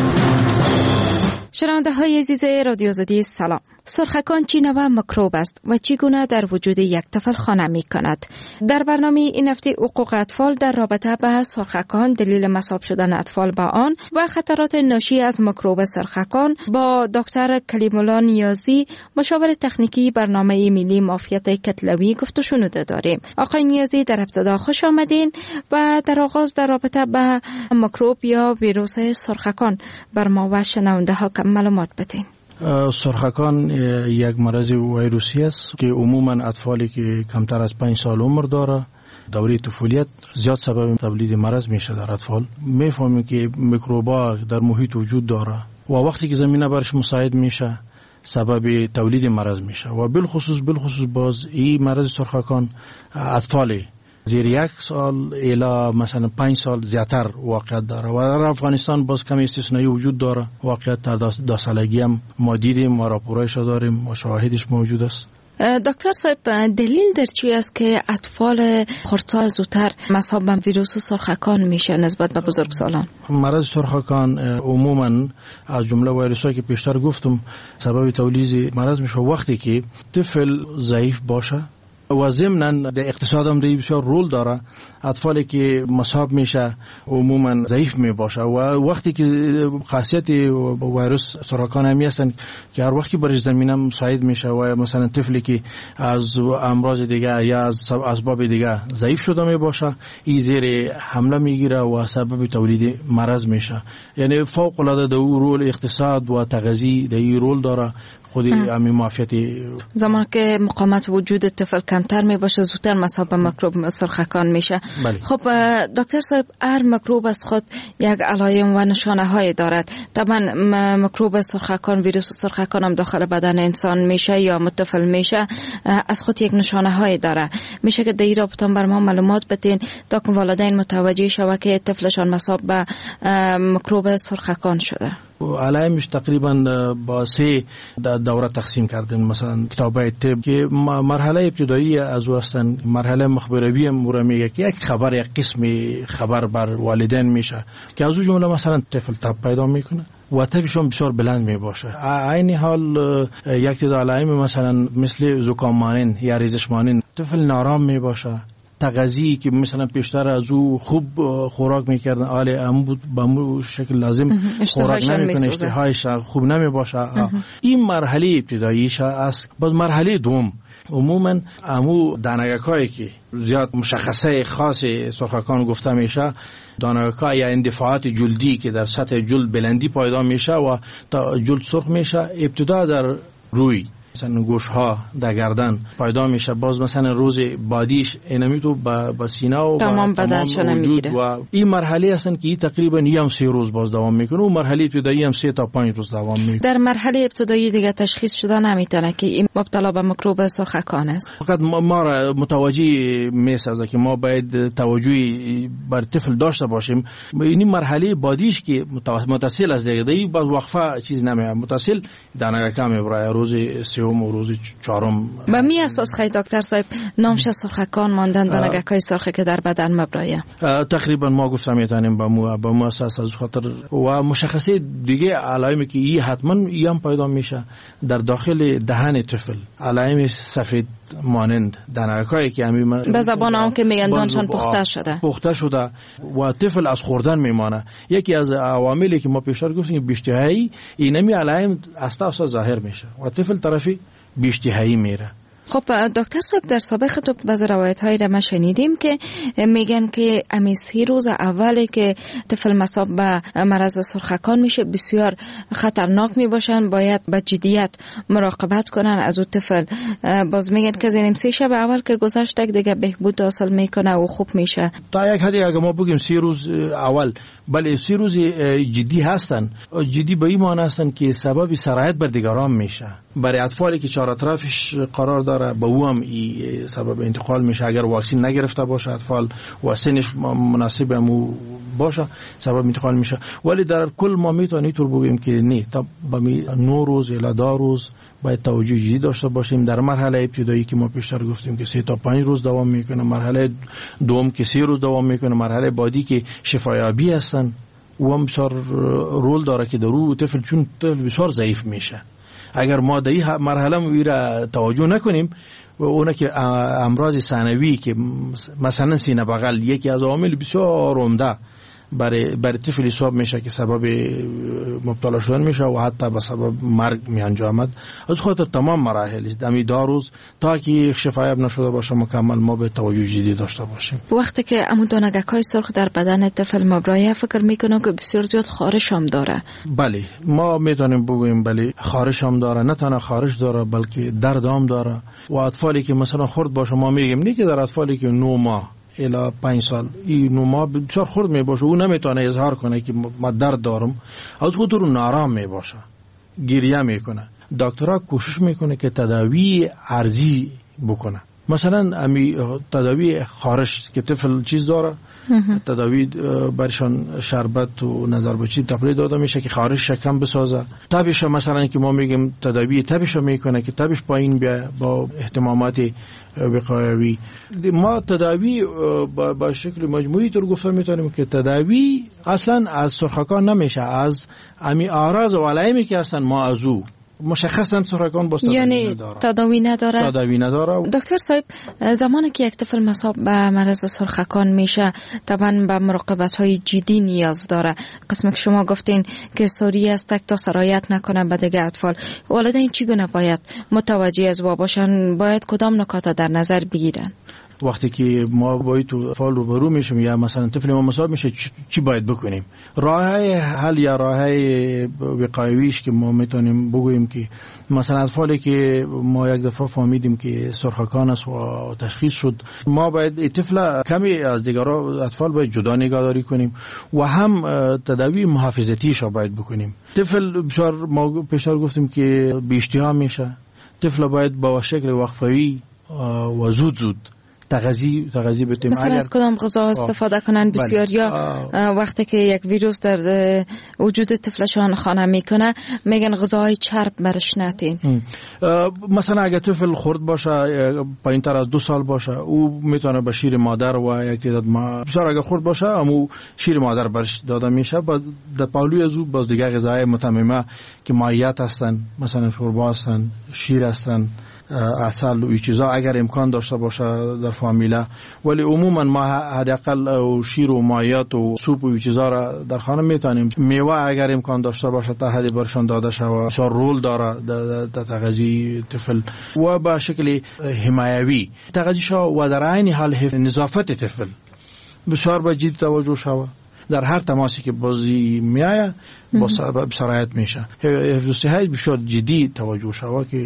شنونده های عزیز رادیو آزادی، سلام. سرخکان چی نوع میکروب است و چگونه در وجود یک طفل خانه می کند؟ در برنامه این هفته حقوق اطفال در رابطه با سرخکان، دلیل مصاب شدن اطفال با آن و خطرات ناشی از میکروب سرخکان با دکتر کلیم الله نیازی، مشاور تکنیکی برنامه ملی معافیت کتلوی گفت و شنوده داریم. آقای نیازی، در ابتدا خوش آمدین و در آغاز در رابطه با میکروب یا ویروس سرخکان بر ما و شنونده ها معلومات بدین. سرخکان یک مرض ویروسی است که عموما اطفالی که کمتر از 5 سال عمر داره دوره طفولیت زیاد سبب تولید مرض میشه در اطفال. میفهمیم که میکروبا در محیط وجود داره و وقتی که زمینه برش مساعد میشه سبب تولید مرض میشه و بالخصوص باز این مرض سرخکان اطفالی زیر 1 سال الی مثلا 5 سال زیاتر واقعیت داره و در افغانستان باز کمی استثنایی وجود داره. واقعیت در 2 سالگی هم ما دیدیم و راپورایش داریم و شواهدش موجود است. دکتر صاحب، دلیل در چی است که اطفال خردسال زودتر مصاب به ویروس سرخکان میشه نسبت به بزرگسالان؟ مرض سرخکان عموما از جمله ویروسایی که پیشتر گفتم سبب تولید مرض میشه وقتی که طفل ضعیف باشه و ضمناً در اقتصاد هم بسیار رول داره. اطفالی که مصاب میشه عموما ضعیف می باشه و وقتی که خاصیت ویروس سرطان همی هستن که هر وقتی برش زمینه مساعد میشه و مثلا طفلی که از امراض دیگه یا از اسباب دیگه ضعیف شده می باشه این زیر حمله میگیره و سبب تولید مرض میشه. یعنی فوق العاده در رول اقتصاد و تغذیه در این رول داره. خودی همین معافیت زمان که مقاومت وجود طفل کمتر می باشه زودتر مصاب به میکروب سرخکان میشه. خب دکتر صاحب، هر میکروب از خود یک علائم و نشانه های دارد. طبعا میکروب سرخکان، ویروس سرخکان هم داخل بدن انسان میشه یا متصل میشه از خود یک نشانه های داره. میشه که در این رابطه بر ما معلومات بدین تا که والدین متوجه شود که طفلشان مصاب به میکروب سرخکان شده؟ علائمش تقریبا با 3 دوره تقسیم کردیم. مثلا کتابای طب که مرحله ابتدایی از او هستن، مرحله مخبروی مورا میگه که یک خبر، یک قسم خبر بر والدین میشه که از او جمله مثلا طفل تب پیدا میکنه و تبشون بسیار بلند می باشه. عین حال یک تعداد علائم مثلا مثل زکام مانند یا ریزش مانند، طفل نارام می باشه، تغذی که مثلا پیشتر از او خوب خوراک میکردن آله امو بود با مو شکل لازم خوراک نمیکنه، اشتهایش خوب نمی باشه. این مرحله ابتداییش است. بعد مرحله دوم عموما امو دانگکایی که زیاد مشخصه خاص سرخکان گفته میشه، دانگکا یا اندفاعات جلدی که در سطح جلد بلندی پیدا میشه و تا جلد سرخ میشه، ابتدا در روی مثلا گوش ها در گردن پیدا میشه، باز مثلا روز بعدیش اینمی تو با سینه و تمام بدنشون میگیره و این مرحله هستن که تقریبا 3 روز باز دوام میکنه و مرحله ابتدایی هم 3 تا 5 روز دوام میکنه. در مرحله ابتدایی دیگه تشخیص شده نمیتونه که این مبتلا به میکروب سرخکان است. فقط ما را متوجه میسازه که ما باید توجهی بر طفل داشته باشیم. این مرحله بعدیش که متصل از دیگه باز وقفه چیز نمیه، متصل دانگکا میبره روز و روز 4. به می اساس خیلی دکتر صاحب نامش سرخکان ماندن دانگکای سرخه که در بدن مبرایه تقریبا ما گفتم میتونیم با مو اساس از خاطر و مشخصه دیگه علائمی که این حتما هم پیدا میشه در داخل دهن طفل، علائم سفید مانند دانگکایی که همین به زبان اون که میگن دانشان پخته شده و طفل از خوردن میمانه. یکی از عواملی که ما پیشتر گفتیم بیشتهایی، اینمی علائم اساسا ظاهر میشه و طفل طرفی بیشتهایی میره. خب دکتر صاحب در سابق تو بعض روایت‌هایی را ما شنیدیم که میگن که امی 3 روز اولی که طفل مصاب به مرض سرخکان میشه بسیار خطرناک میباشن، باید با جدیت مراقبت کنن از اون طفل. باز میگن که زنیم 3 شب اول که گذشت دیگه بهبود حاصل میکنه و خوب میشه. تا یک حدی اگه ما بگیم 3 روز اول، بله 3 روز جدی هستن، جدی به این معنی هستن که سبب سرایت بر دیگران میشه. برای اطفالی که چهار اطرافش قرار داره با او هم سبب انتقال میشه. اگر واکسین نگرفته باشه اطفال و سنش مناسب هم باشه سبب انتقال میشه. ولی در کل ما میتونیم اینطور بگیم که نه، تا با 9 روز الی 10 روز باید توجه جدی داشته باشیم. در مرحله ابتدایی که ما پیشتر گفتیم که 3 تا 5 روز دوام میکنه، مرحله دوم که 3 روز دوام میکنه، مرحله بعدی که شفایابی هستن و هم بسیار رول داره که در رو طفل چون طفل بسیار ضعیف میشه. اگر ما در این مرحله میره توجه نکنیم و اونه که امراض ثانوی که مثلا سینه بغل یکی از عوامل بسیار عمده برای طفل حساب میشه که سبب مبتلا شدن میشه و حتی به سبب مرگ می انجامد. از خاطر تمام مراحل دمی 10 روز تا که شفایاب نشده باشه مکمل ما به توجه جدی داشته باشیم. وقتی که امون دانگکای سرخ در بدن طفل مبرایه فکر میکنم که بسیار زیاد خارش هم داره. بله ما میتونیم بگویم بله خارش هم داره، نه تنها خارش داره بلکه درد هم داره. و اطفالی که مثلا خرد باشه ما میگیم نه که در اطفالی که 9 ماه الی 5 سال این 9 ماه بسیار خرد می باشه، او نمیتونه اظهار کنه که ما درد دارم، از خود رو نارام می باشه، گریه میکنه. دکترها کوشش میکنه که تداوی ارزی بکنه. مثلا امی تداوی خارش که طفل چیز داره تداوی برشان شربت و نظر بچی تپلی داده میشه که خارش کم بسازه. تبش مثلا که ما میگیم تداوی تبش میکنه که تبش پایین بیا با اهتمامات وقایوی. ما تداوی با شکل مجموعی طور گفته میتونیم که تداوی اصلا از سرخکان نمیشه، از امی اعراض و علائمی که هستن ما از او مشخصاً سرخکان باست یعنی تداوی نداره. دکتر صاحب زمانی که یک طفل مصاب به مرض سرخکان میشه طبعا به مراقبت‌های جدی نیاز داره. قسمی که شما گفتین که سوری است تا سرایت نکنه به دیگه اطفال، والدین چگونه باید متوجه از او باشن؟ باید کدام نکات در نظر بگیرن؟ وقتی که ما باید تو اطفال روبرو میشیم یا مثلا طفل ما مصاب میشه چی باید بکنیم؟ راه حل یا راه وقایویش که ما میتونیم بگوییم که مثلا اطفالی که ما یک دفعه فهمیدیم که سرخکان است و تشخیص شد، ما باید طفل کمی از دیگر اطفال باید جدا نگهداری کنیم و هم تداوی محافظتیش باید بکنیم. طفل بسیار ما پیشتر گفتیم که بی‌اشتها میشه، طفل باید با شکل وقفه‌ای و زود تغذیه بده. مثلا از کدام غذا استفاده کنن؟ بسیاریا وقتی که یک ویروس در وجود طفلشان خانه میکنه میگن غذاهای چرب برش نتین. مثلا اگه طفل خرد باشه پایینتر از 2 سال باشه او میتونه به شیر مادر و یک تعداد بسیار اگه خرد باشه اما شیر مادر برش داده میشه. در پهلوی از او باز دیگه غذاهای متممه که مایعات هستن، مثلا شوربا هستن، شیر هستن، عسل و این چیزا اگر امکان داشته باشه در فامیلا. ولی عموما ما حداقل شیر و مایعات و سوپ و این چیزا را در خانه میتونیم. میوه اگر امکان داشته باشه تا حدی برشان داده شود. بسیار رول داره در تغذیه طفل و به شکل حمایوی تغذیه شود و در عین حال نظافت طفل بسیار به جدی توجه شود. در هر تماسی که بازی میآید با سرایت میشه. حفظ صحت بسیار جدی توجه شود که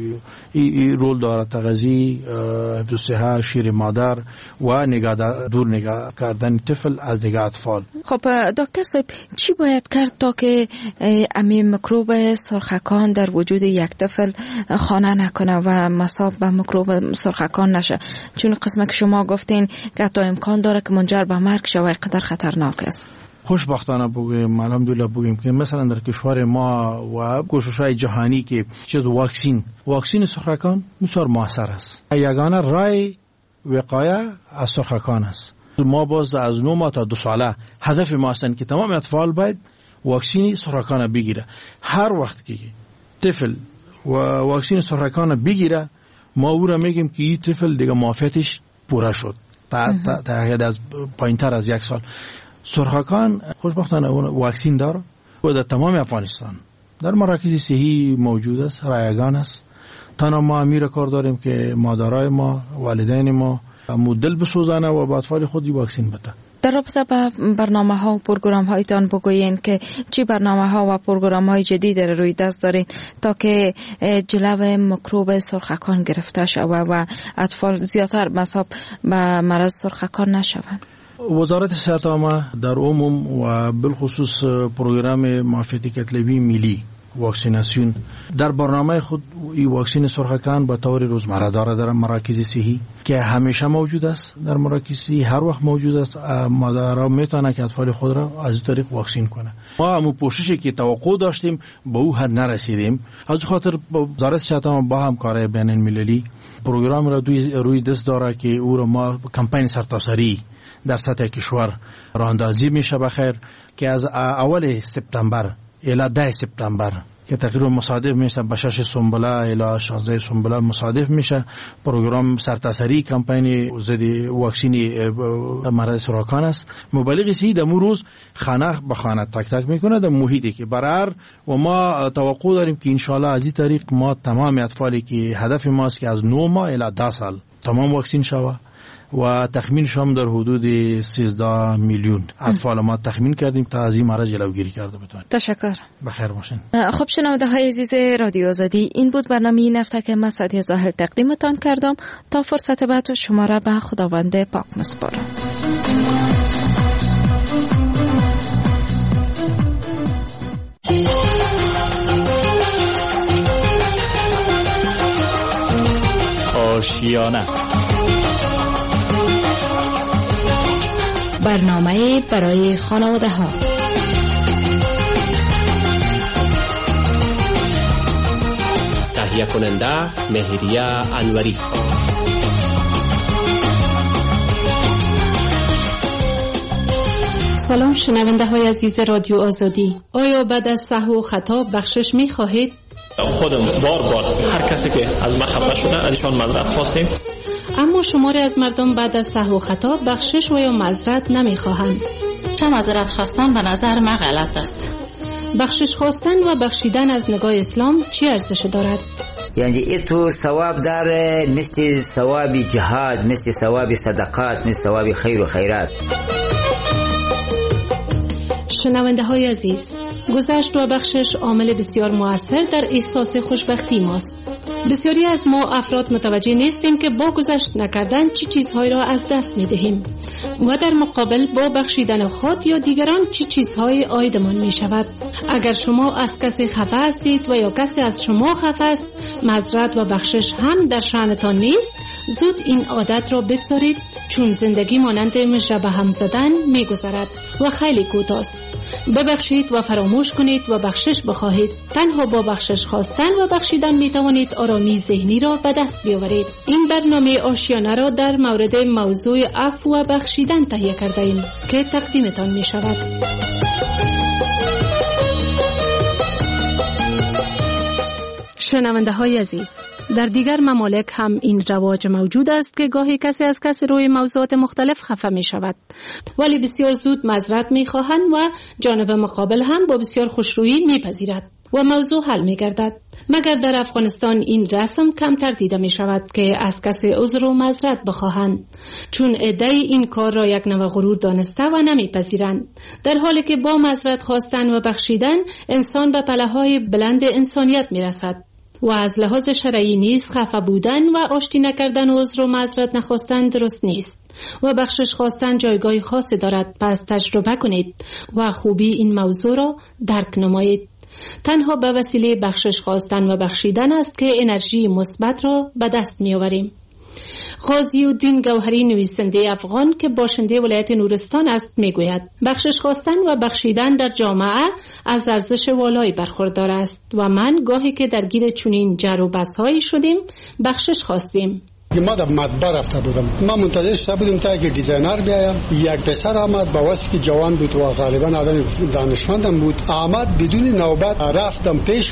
این رول داره تغذیه، حفظ صحت، شیر مادر و دور نگاه کردن طفل از نگاه اطفال. خب دکتر صاحب چی باید کرد تا که امی میکروب سرخکان در وجود یک طفل خانه نکنه و مصاب به میکروب سرخکان نشه؟ چون قسمت که شما گفتین که حتی امکان داره که منجر به مرگ شه و اینقدر خطرناک است. خوشبختانه بگیم الحمدلله بگیم که مثلا در کشور ما و کوشش‌های جهانی که چه واکسین سرخکان بسیار موثر است. یگانه راه وقایه از سرخکان است. ما باز از 9 ماه تا 2 ساله هدف ما است که تمام اطفال باید واکسین سرخکان بگیره. هر وقت که طفل و واکسین سرخکان بگیره ما او را میگیم که این طفل دیگه معافیتش پوره شد تا از پایینتر از 1 سال. سرخکان خوشبختانه واکسین داره و در تمام افغانستان در مراکز صحی موجود است، رایگان است. تنها ما امیر کار داریم که مادرای ما، والدین ما مدل بسوزانه و با اطفال خودی واکسین بده. در رابطه با برنامه ها و پروگرام هایتان بگوین که چی برنامه ها و پروگرام های جدید روی دست دارین تا که جلو میکروب سرخکان گرفته شود و اطفال زیادتر مصاب به مرض سرخکان نشوند؟ وزارت صحت عامه در عموم و بالخصوص پروگرام معافیت کتلوی ملی واکسیناسیون در برنامه خود این واکسین سرخکان به طور روزمره داره در مراکز صحی که همیشه موجود است. در مراکز صحی هر وقت موجود است. مادرها میتونه که اطفال خود را از این طریق واکسین کنه. ما هم کوششی که توقع داشتیم به او حد نرسیدیم. از خاطر وزارت صحت عامه با همکاری بین المللی پروگرام را روی دست داره که او را ما کمپین سرتاسری در سطح کشور راه اندازی میشه بخیر که از اول سپتامبر الی 10 سپتامبر که تقریبا مصادف میشه با 6 سنبله الی 16 سنبله مصادف میشه پروگرام سرتاسری کمپین ضد واکسین مرض سرطان است. مبلغ صحی در روز خانه به خانه تک میکنه در محیطی که برار و ما توقع داریم که ان شاء الله از این طریق ما تمام اطفالی که هدف ما است که از 9 ماه الی 10 سال تمام واکسین شوه و تخمین شما در حدود 13 میلیون اطفال ما تخمین کردیم تا از این مرض جلوگیری کرده بتونیم. تشکر. بخیر باشین. خب شنونده های عزیز رادیو آزادی، این بود برنامه این هفته که من سعدیه زاهد تقدیمتان کردم. تا فرصت بعد شما را به خداوند پاک میسپارم. آشیانه برنامه برای خانواده ها. تهیه کننده مهریه انوری. سلام شنونده های عزیز رادیو آزادی، آیا بعد از سهو و خطا بخشش می خواهید؟ خودم بار هر کسی که از ما خطا شده ازشان معذرت خواستیم، اما شماری از مردم بعد از سهو و خطا بخشش و یا معذرت نمیخواهند. چه معذرت خواستن به نظر من غلط است. بخشش خواستن و بخشیدن از نگاه اسلام چی ارزش دارد؟ یعنی ایتو ثواب داره مثل ثواب جهاد، مثل ثواب صدقات، مثل ثواب خیر و خیرات. شنونده های عزیز، گذشت و بخشش عامل بسیار مؤثر در احساس خوشبختی ماست. بسیاری از ما افراد متوجه نیستیم که با گذشت نکردن چه چیزهایی را از دست می دهیم و در مقابل با بخشیدن خود یا دیگران چه چیزهایی عایدمان می شود. اگر شما از کسی خفه هستید و یا کسی از شما خفه است، معذرت و بخشش هم در شأنتان نیست. زود این عادت را بگذارید، چون زندگی مانند مژه به هم زدن می گذرد و خیلی کوتاه است. ببخشید و فراموش کنید و بخشش بخواهید. تنها با بخشش خواستن و بخشیدن می توانید آرامی ذهنی را به دست بیاورید. این برنامه آشیانه را در مورد موضوع عفو و بخشیدن تهیه کرده ایم که تقدیمتان می شود. شنونده های عزیز، در دیگر ممالک هم این رواج موجود است که گاهی کسی از کسی روی موضوعات مختلف خفه می شود، ولی بسیار زود معذرت می خواهند و جانب مقابل هم با بسیار خوشرویی می پذیرد و موضوع حل می گردد. مگر در افغانستان این رسم کمتر دیده می شود که از کسی عذر و معذرت بخواهند، چون عده‌ای این کار را یک نوع غرور دانسته و نمی پذیرند، در حالی که با معذرت خواستن و بخشیدن انسان به پله‌های بلند انسانیت می رسد و از لحاظ شرعی نیز خفه بودن و آشتی نکردن و عذر و معذرت نخواستن درست نیست و بخشش خواستن جایگاه خاصی دارد. پس تجربه کنید و خوبی این موضوع را درک نمایید. تنها به وسیله بخشش خواستن و بخشیدن است که انرژی مثبت را به دست می آوریم. غازی الدین گوهری، نویسنده افغان که باشنده ولایت نورستان است، می گوید بخشش خواستن و بخشیدن در جامعه از ارزش والایی برخوردار است و من گاهی که درگیر چنین جر و بحث‌هایی شدیم بخشش خواستیم. ما در مطبع رفته بودم، ما منتظر شده بودیم تا یک دیزاینر بیایم. یک پسر آمد با وصفی که جوان بود و غالبا آدم دانشمندم بود، آمد بدون نوبت. رفتم پیش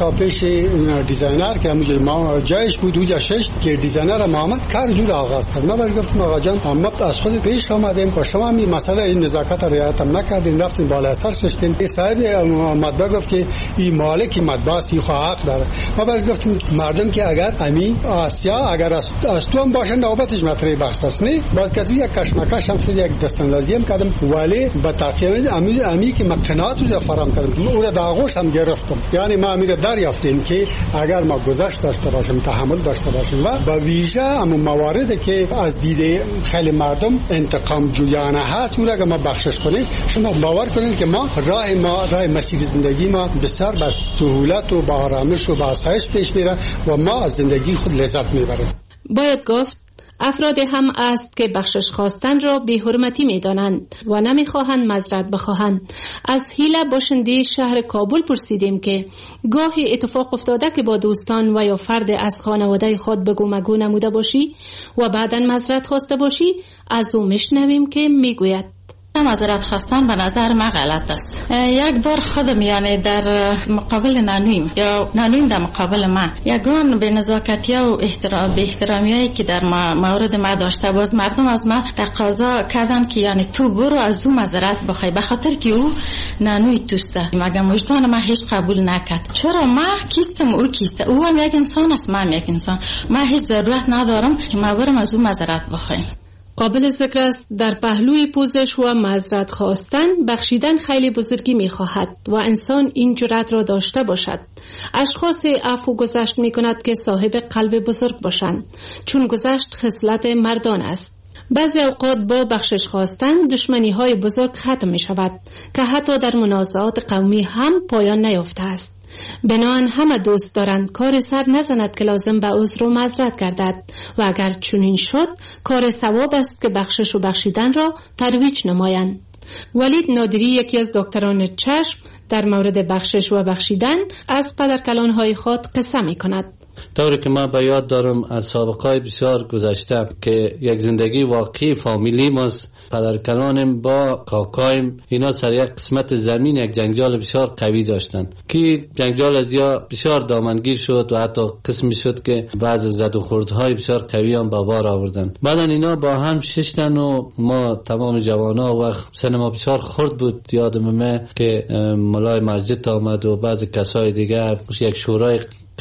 دیزاینر که همونجا ما جایش بود، اونجا شش که دیزاینر ما آمد کار زود آغاز کرد. ما بهش گفتم آقا جان ما از خود پیش آمدیم و شما این مسئله این نزاکت را رعایت نکردین، رفتین بالا سر ششتین. صاحب مطبع گفت که این مالک مطبع سی حق داره. ما بهش گفتیم مردم که اگر امی آسیا اگر از تو باشه نوبتش مطرح بحث است، نه باز کسی یک کشمکش هم شد، یک دستاندازی هم کردم، ولی با تاکید امی که مقنعات رو فراهم کردم، اون را داغوش هم گرفتم. یعنی ما امیر دریافتیم که اگر ما گذشت داشته باشیم، تحمل داشته باشیم و با ویژه همون مواردی که از دید خیلی مردم انتقام جویانه هست، اون را که ما بخشش کنیم، شما باور کنید که ما راه مسیر زندگی ما بسیار با سهولت و با آرامش و با آسایش پیش میره و ما از زندگی خود لذت میبریم. باید گفت افراد هم است که بخشش خواستن را بی‌حرمتی می‌دانند و نمی‌خواهند معذرت بخواهند. از هیله باشنده شهر کابل پرسیدیم که گاهی اتفاق افتاده که با دوستان و یا فرد از خانواده خود بگو مگو نموده باشی و بعداً معذرت خواسته باشی؟ از او میشنویم که میگوید معذرت خواستن به نظر من غلط است. یک بار خودم یعنی در مقابل نانویم یا نانویم در مقابل من یگان به نزاکتی و به احترامیایی که در مورد ما داشته، باز مردم از من تقاضا کردن که یعنی تو برو از او معذرت بخوای، به خاطر که او نانوی توسته. مگه وجدان من هیچ قبول نکرد. چرا من کیستم او کیسته؟ او هم یک انسان است، من یک انسان. من هیچ ضرورت ندارم که ما برم از او معذرت بخوایم. قابل ذکر است در پهلوی پوزش و معذرت خواستن بخشیدن خیلی بزرگی می خواهد و انسان این جرأت را داشته باشد. اشخاص عفو گذشت می کند که صاحب قلب بزرگ باشند، چون گذشت خصلت مردان است. بعضی اوقات با بخشش خواستن دشمنی های بزرگ ختم می شود که حتی در منازعات قومی هم پایان نیافته است. بنابراین همه دوست دارند کار سر نزند که لازم به عذر و معذرت گردد و اگر چنین شد کار ثواب است که بخشش و بخشیدن را ترویج نمایند. ولید نادری، یکی از دکتران چشم، در مورد بخشش و بخشیدن از پدرکلان‌های خود قصه می‌کند. طوری که من به یاد دارم از سابقه‌های بسیار گذشته که یک زندگی واقعی فامیلی ماست، پدرکلانم با کاکایم اینا سر یک قسمت زمین یک جنگجال بسیار قوی داشتن که جنگجال از یا بسیار دامنگیر شد و حتی قسمی شد که بعض زد و خوردهای بسیار قوی هم به بار آوردن. بعدا اینا با هم ششتن و ما تمام جوانا و سن ما بسیار خرد بود. یادم که ملای مسجد آمد و بعض کسای دیگر یک شورای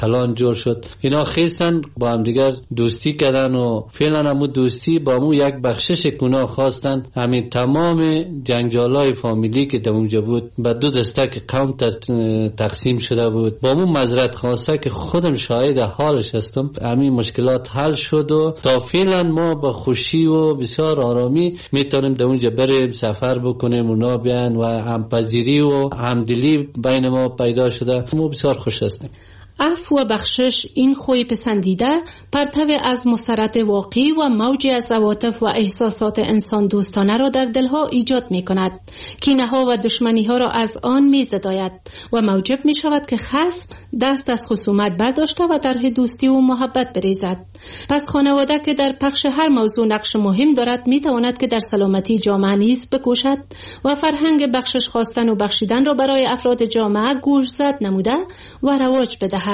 کلان جور شد. اینا خیستن با هم دیگر دوستی کردن و فعلا همون دوستی با همون یک بخشش گناه خواستن. همین تمام جنجالای فامیلی که در اونجا بود به دو دسته که قوم تقسیم شده بود. با همون معذرت خواسته که خودم شاهد حالش هستم، همین مشکلات حل شد و تا فعلا ما با خوشی و بسیار آرامی میتونیم در اونجا بریم سفر بکنیم، اونا بیان و همپذیری و همدلی بین ما پیدا شده. ما بسیار خوش هستیم. عفو و بخشش این خوی پسندیده پرتو از مسرت واقعی و موجی از عواطف و احساسات انسان دوستانه را در دلها ایجاد می کند. کینه ها و دشمنی ها را از آن می زداید و موجب می شود که خصم دست از خصومت برداشته و در دوستی و محبت بریزد. پس خانواده که در پخش هر موضوع نقش مهم دارد می تواند که در سلامتی جامعه نیز بکوشد و فرهنگ بخشش خواستن و بخشیدن را برای افراد جامعه گوشزد نموده و رواج بدهد.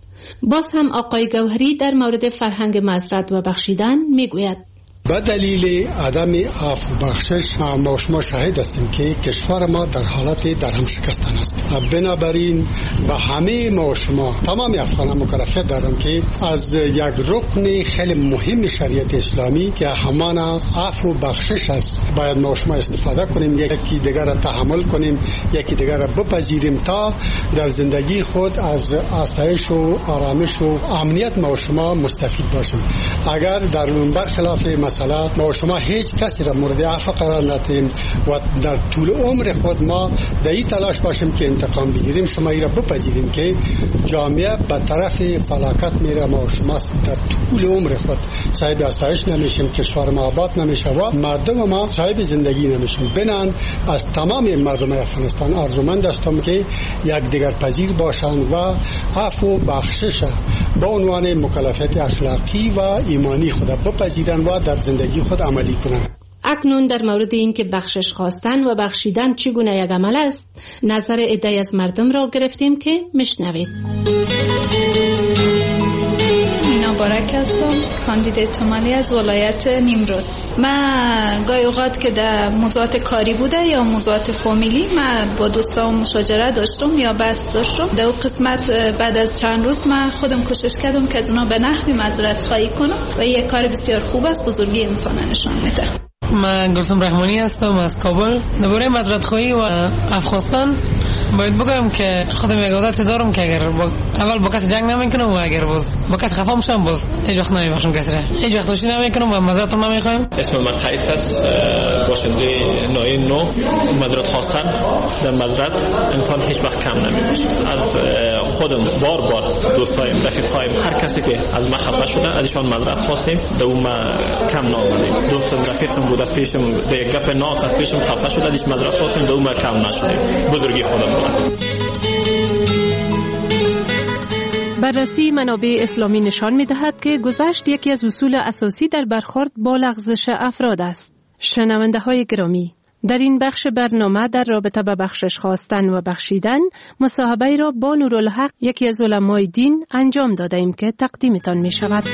باز هم آقای گوهری در مورد فرهنگ معذرت و بخشیدن میگوید: به دلیل عدم عفو بخشش ما شما شاهد هستیم که کشور ما در حالت درهم شکستن است. بنابراین و همه ما شما تمام افغانان مکلفیت دارن که از یک رکن خیلی مهم شریعت اسلامی که همان عفو بخشش است باید ما شما استفاده کنیم، یکی دیگر را تحمل کنیم، یکی دیگر را بپذیریم تا در زندگی خود از آسایش و آرامش و امنیت ما شما مستفید باشیم. اگر در برخلاف مثلا ما شما هیچ کسی را مورد عفو قرار ندیم و در طول عمر خود ما در این تلاش باشیم که انتقام بگیریم، شما این را بپذیریم که جامعه به طرف فلاکت میره، ما شما در طول عمر خود صاحب آسایش نمیشیم، کشور ما آباد نمیشه و مردم ما صاحب زندگی نمیشیم. بنان از تمام مردم افغانستان آرزومند هستم که یک دیگر پذیر باشند و عفو بخشش به عنوان مکلفیت اخلاقی و ایمانی خود بپذیرند و در زندگی خود عملی کنند. اکنون در مورد این که بخشش خواستن و بخشیدن چگونه یک عمل است، نظر عده‌ای از مردم را گرفتیم که میشنوید. مبارک هستم، کاندیدیت مالی از ولایت نیمروز. من گاهی اوقات که در موضوعات کاری بوده یا موضوعات فامیلی من با دوستام مشاجره داشتم یا بحث داشتم. در اون قسمت بعد از چند روز من خودم کوشش کردم که از اونا به نحوی معذرت خواهی کنم و یک کار بسیار خوب است، بزرگی انسان نشان میده. من گلسم رحمانی هستم از کابل. درباره معذرت خواهی و عفو خواستن باید بگم که خودم یک عادت دارم که اگر اول با کسی جنگ نمیکنم و اگر با کسی خفا میشم باز هیچ وقت نمیبخشم کسی را، هیچ وقت دوستی نمیکنم و معذرت نمیخوایم. اسم من قیس است، باشنده نوع 9. معذرت خواستن در معذرت انسان هیچ وقت کم نمیشه. از خودم بار دوستایم، رفیقایم، هر کسی که از من خفا شده ازشان معذرت خواستیم، در اون ما کم نآوردیم. دوستم رفیقم بود از پیشم در یک گپ ناز از پیشم خفا شده، ازش معذرت خواستیم، در اون ما کم نشدیم. بزرگی خودم. بررسی منابع اسلامی نشان می‌دهد که گذشت یکی از اصول اساسی در برخورد با لغزش افراد است. شنونده‌های گرامی، در این بخش برنامه در رابطه با بخشش خواستن و بخشیدن مصاحبه‌ای را با نورالحق یکی از علمای دین انجام دادیم که تقدیمتان می‌شود.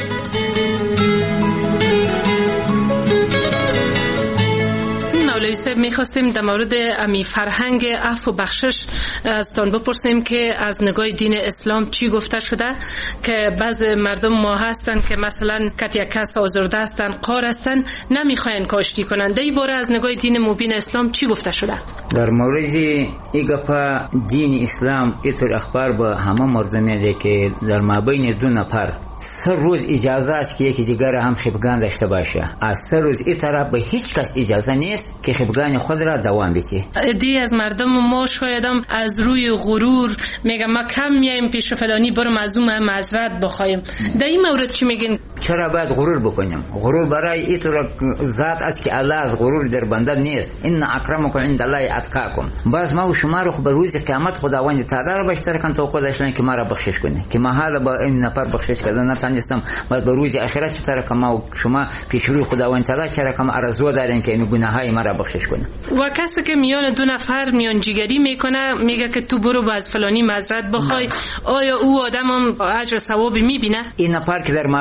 مولوی صاحب میخواستیم در مورد امی فرهنگ عفو و بخشش ازتان بپرسیم که از نگاه دین اسلام چی گفته شده، که بعض مردم ما هستن که مثلا یک کس آزرده هستن، قار هستن، نمیخواین کاشتی کنن. در این باره از نگاه دین مبین اسلام چی گفته شده؟ در مورد این گفته دین اسلام اینطور اخبار به همه مردم میده که در مابین دو نفر 3 روز اجازه است که یکی دیگر هم خفگان داشته باشه. از 3 روز این طرف به هیچ کس اجازه نیست که خفگان خود را دوام بده. دی از مردم ما شایدم از روی غرور میگم ما کم میایم پیش فلانی برم از اون معذرت بخوایم. در این مورد چی میگین؟ چرا باید غرور بکنیم؟ غرور برای این طور ذات است که الله از غرور در بنده نیست. ان اکرمکم عند الله اتقاکم. باز ما و شما رو به روز قیامت خداوند تعالی را بیشتر کن توقع داشتن که ما را بخشش کنه، که ما حالا با این نفر بخشش کردن نتونستم، بعد به روز آخرت چطور که ما و شما پیش روی خداوند تعالی چرا که آرزو داریم که این گناههای ما را بخشش کنه. و کسی که میان دو نفر میان جیگری میکنه میگه که تو برو باز فلانی معذرت بخوای، آیا او آدم هم اجر ثواب میبینه؟ این نفر که در مابین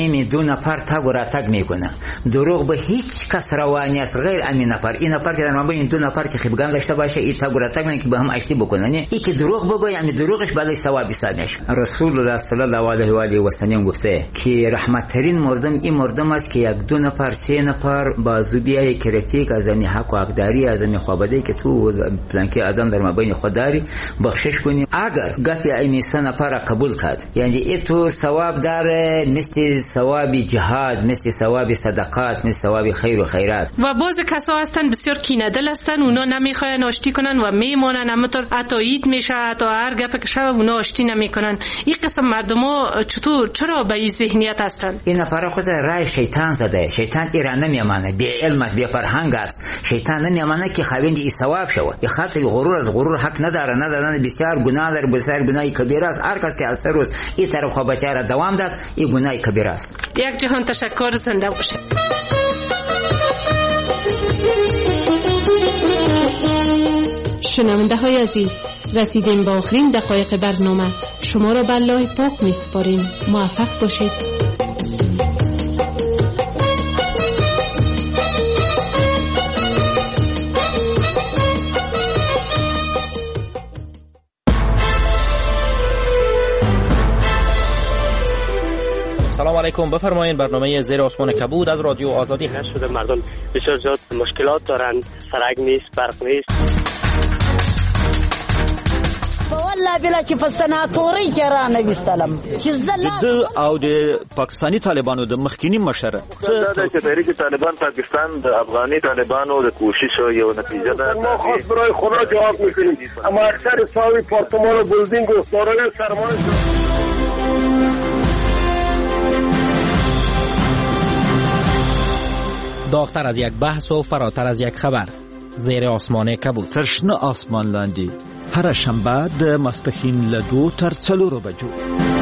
همین 2 نفر تگ و راتگ میکنه. دروغ به هیچ کس روانی است غیر همین نفر. این نفر که در مابین 2 نفر که خیبگان داشته باشه این تگ و راتگ میکنه که به هم آشتی بکنن. این که دروغ بگه یعنی دروغش بالای ثواب حساب میشه. رسول الله صلی الله علیه و آله و سلم گفته که رحمت ترین مردم این مردم است که 1 2 نفر 3 نفر بازو بیای که رفیق از این حق و حقداری از این خوابده که تو زنکی آدم در مابین خود داری بخشش کنی. اگر گفتی این 3 نفر قبول کرد یعنی این تو ثواب داره مثل ثواب جهاد، مثل ثواب صدقات، مثل ثواب خیر و خیرات. و بعض کسا هستن بسیار کینه‌دل هستن، اونا نمیخواین آشتی کنن و میمونن، همونطور اتایید میشه تا هر گپ که شب اونا آشتی نمیکنن. این قسم مردما چرا به این ذهنیت هستن؟ این نفر خود رای شیطان زده. شیطان ایران نمیامانه، بی علم است، بی فرهنگ است. شیطان نمیامانه که خاوند این ثواب شوه. این خاطر غرور از غرور حق نداره بسیار گناه داره، بسیار گناه کبیره است. هر کس که از روز این طرف خوابتی را دوام داد این گناه کبیره است. یک جهان تشکر، زنده باشید. شنونده های عزیز، رسیدیم به آخرین دقایق برنامه. شما را به الله پاک میسپاریم. موفق باشید. سلام علیکم، بفرمایید. برنامه زیر آسمان کبود از رادیو آزادی هست. شده مردم بسیار زیاد مشکلات دارند، سرک نیست، برق نیست. والله بلا چې په سناتوري کې را نه وستلم چې زله او د پاکستانی طالبانو د مخکینی مشر څه چې تحریک طالبان پاکستان د افغاني طالبانو د کوشش یو نتیجه ده. ما خاص برای خدا جواب میکنیم. اما اکثر ساوی پارتمان و بلدینگ و سارای سرمایه داغتر از یک بحث و فراتر از یک خبر. زیر آسمان کبود. ترشنه آسمان لاندی. هر شنبه د ماسپښین له 2 تر 4 بجو.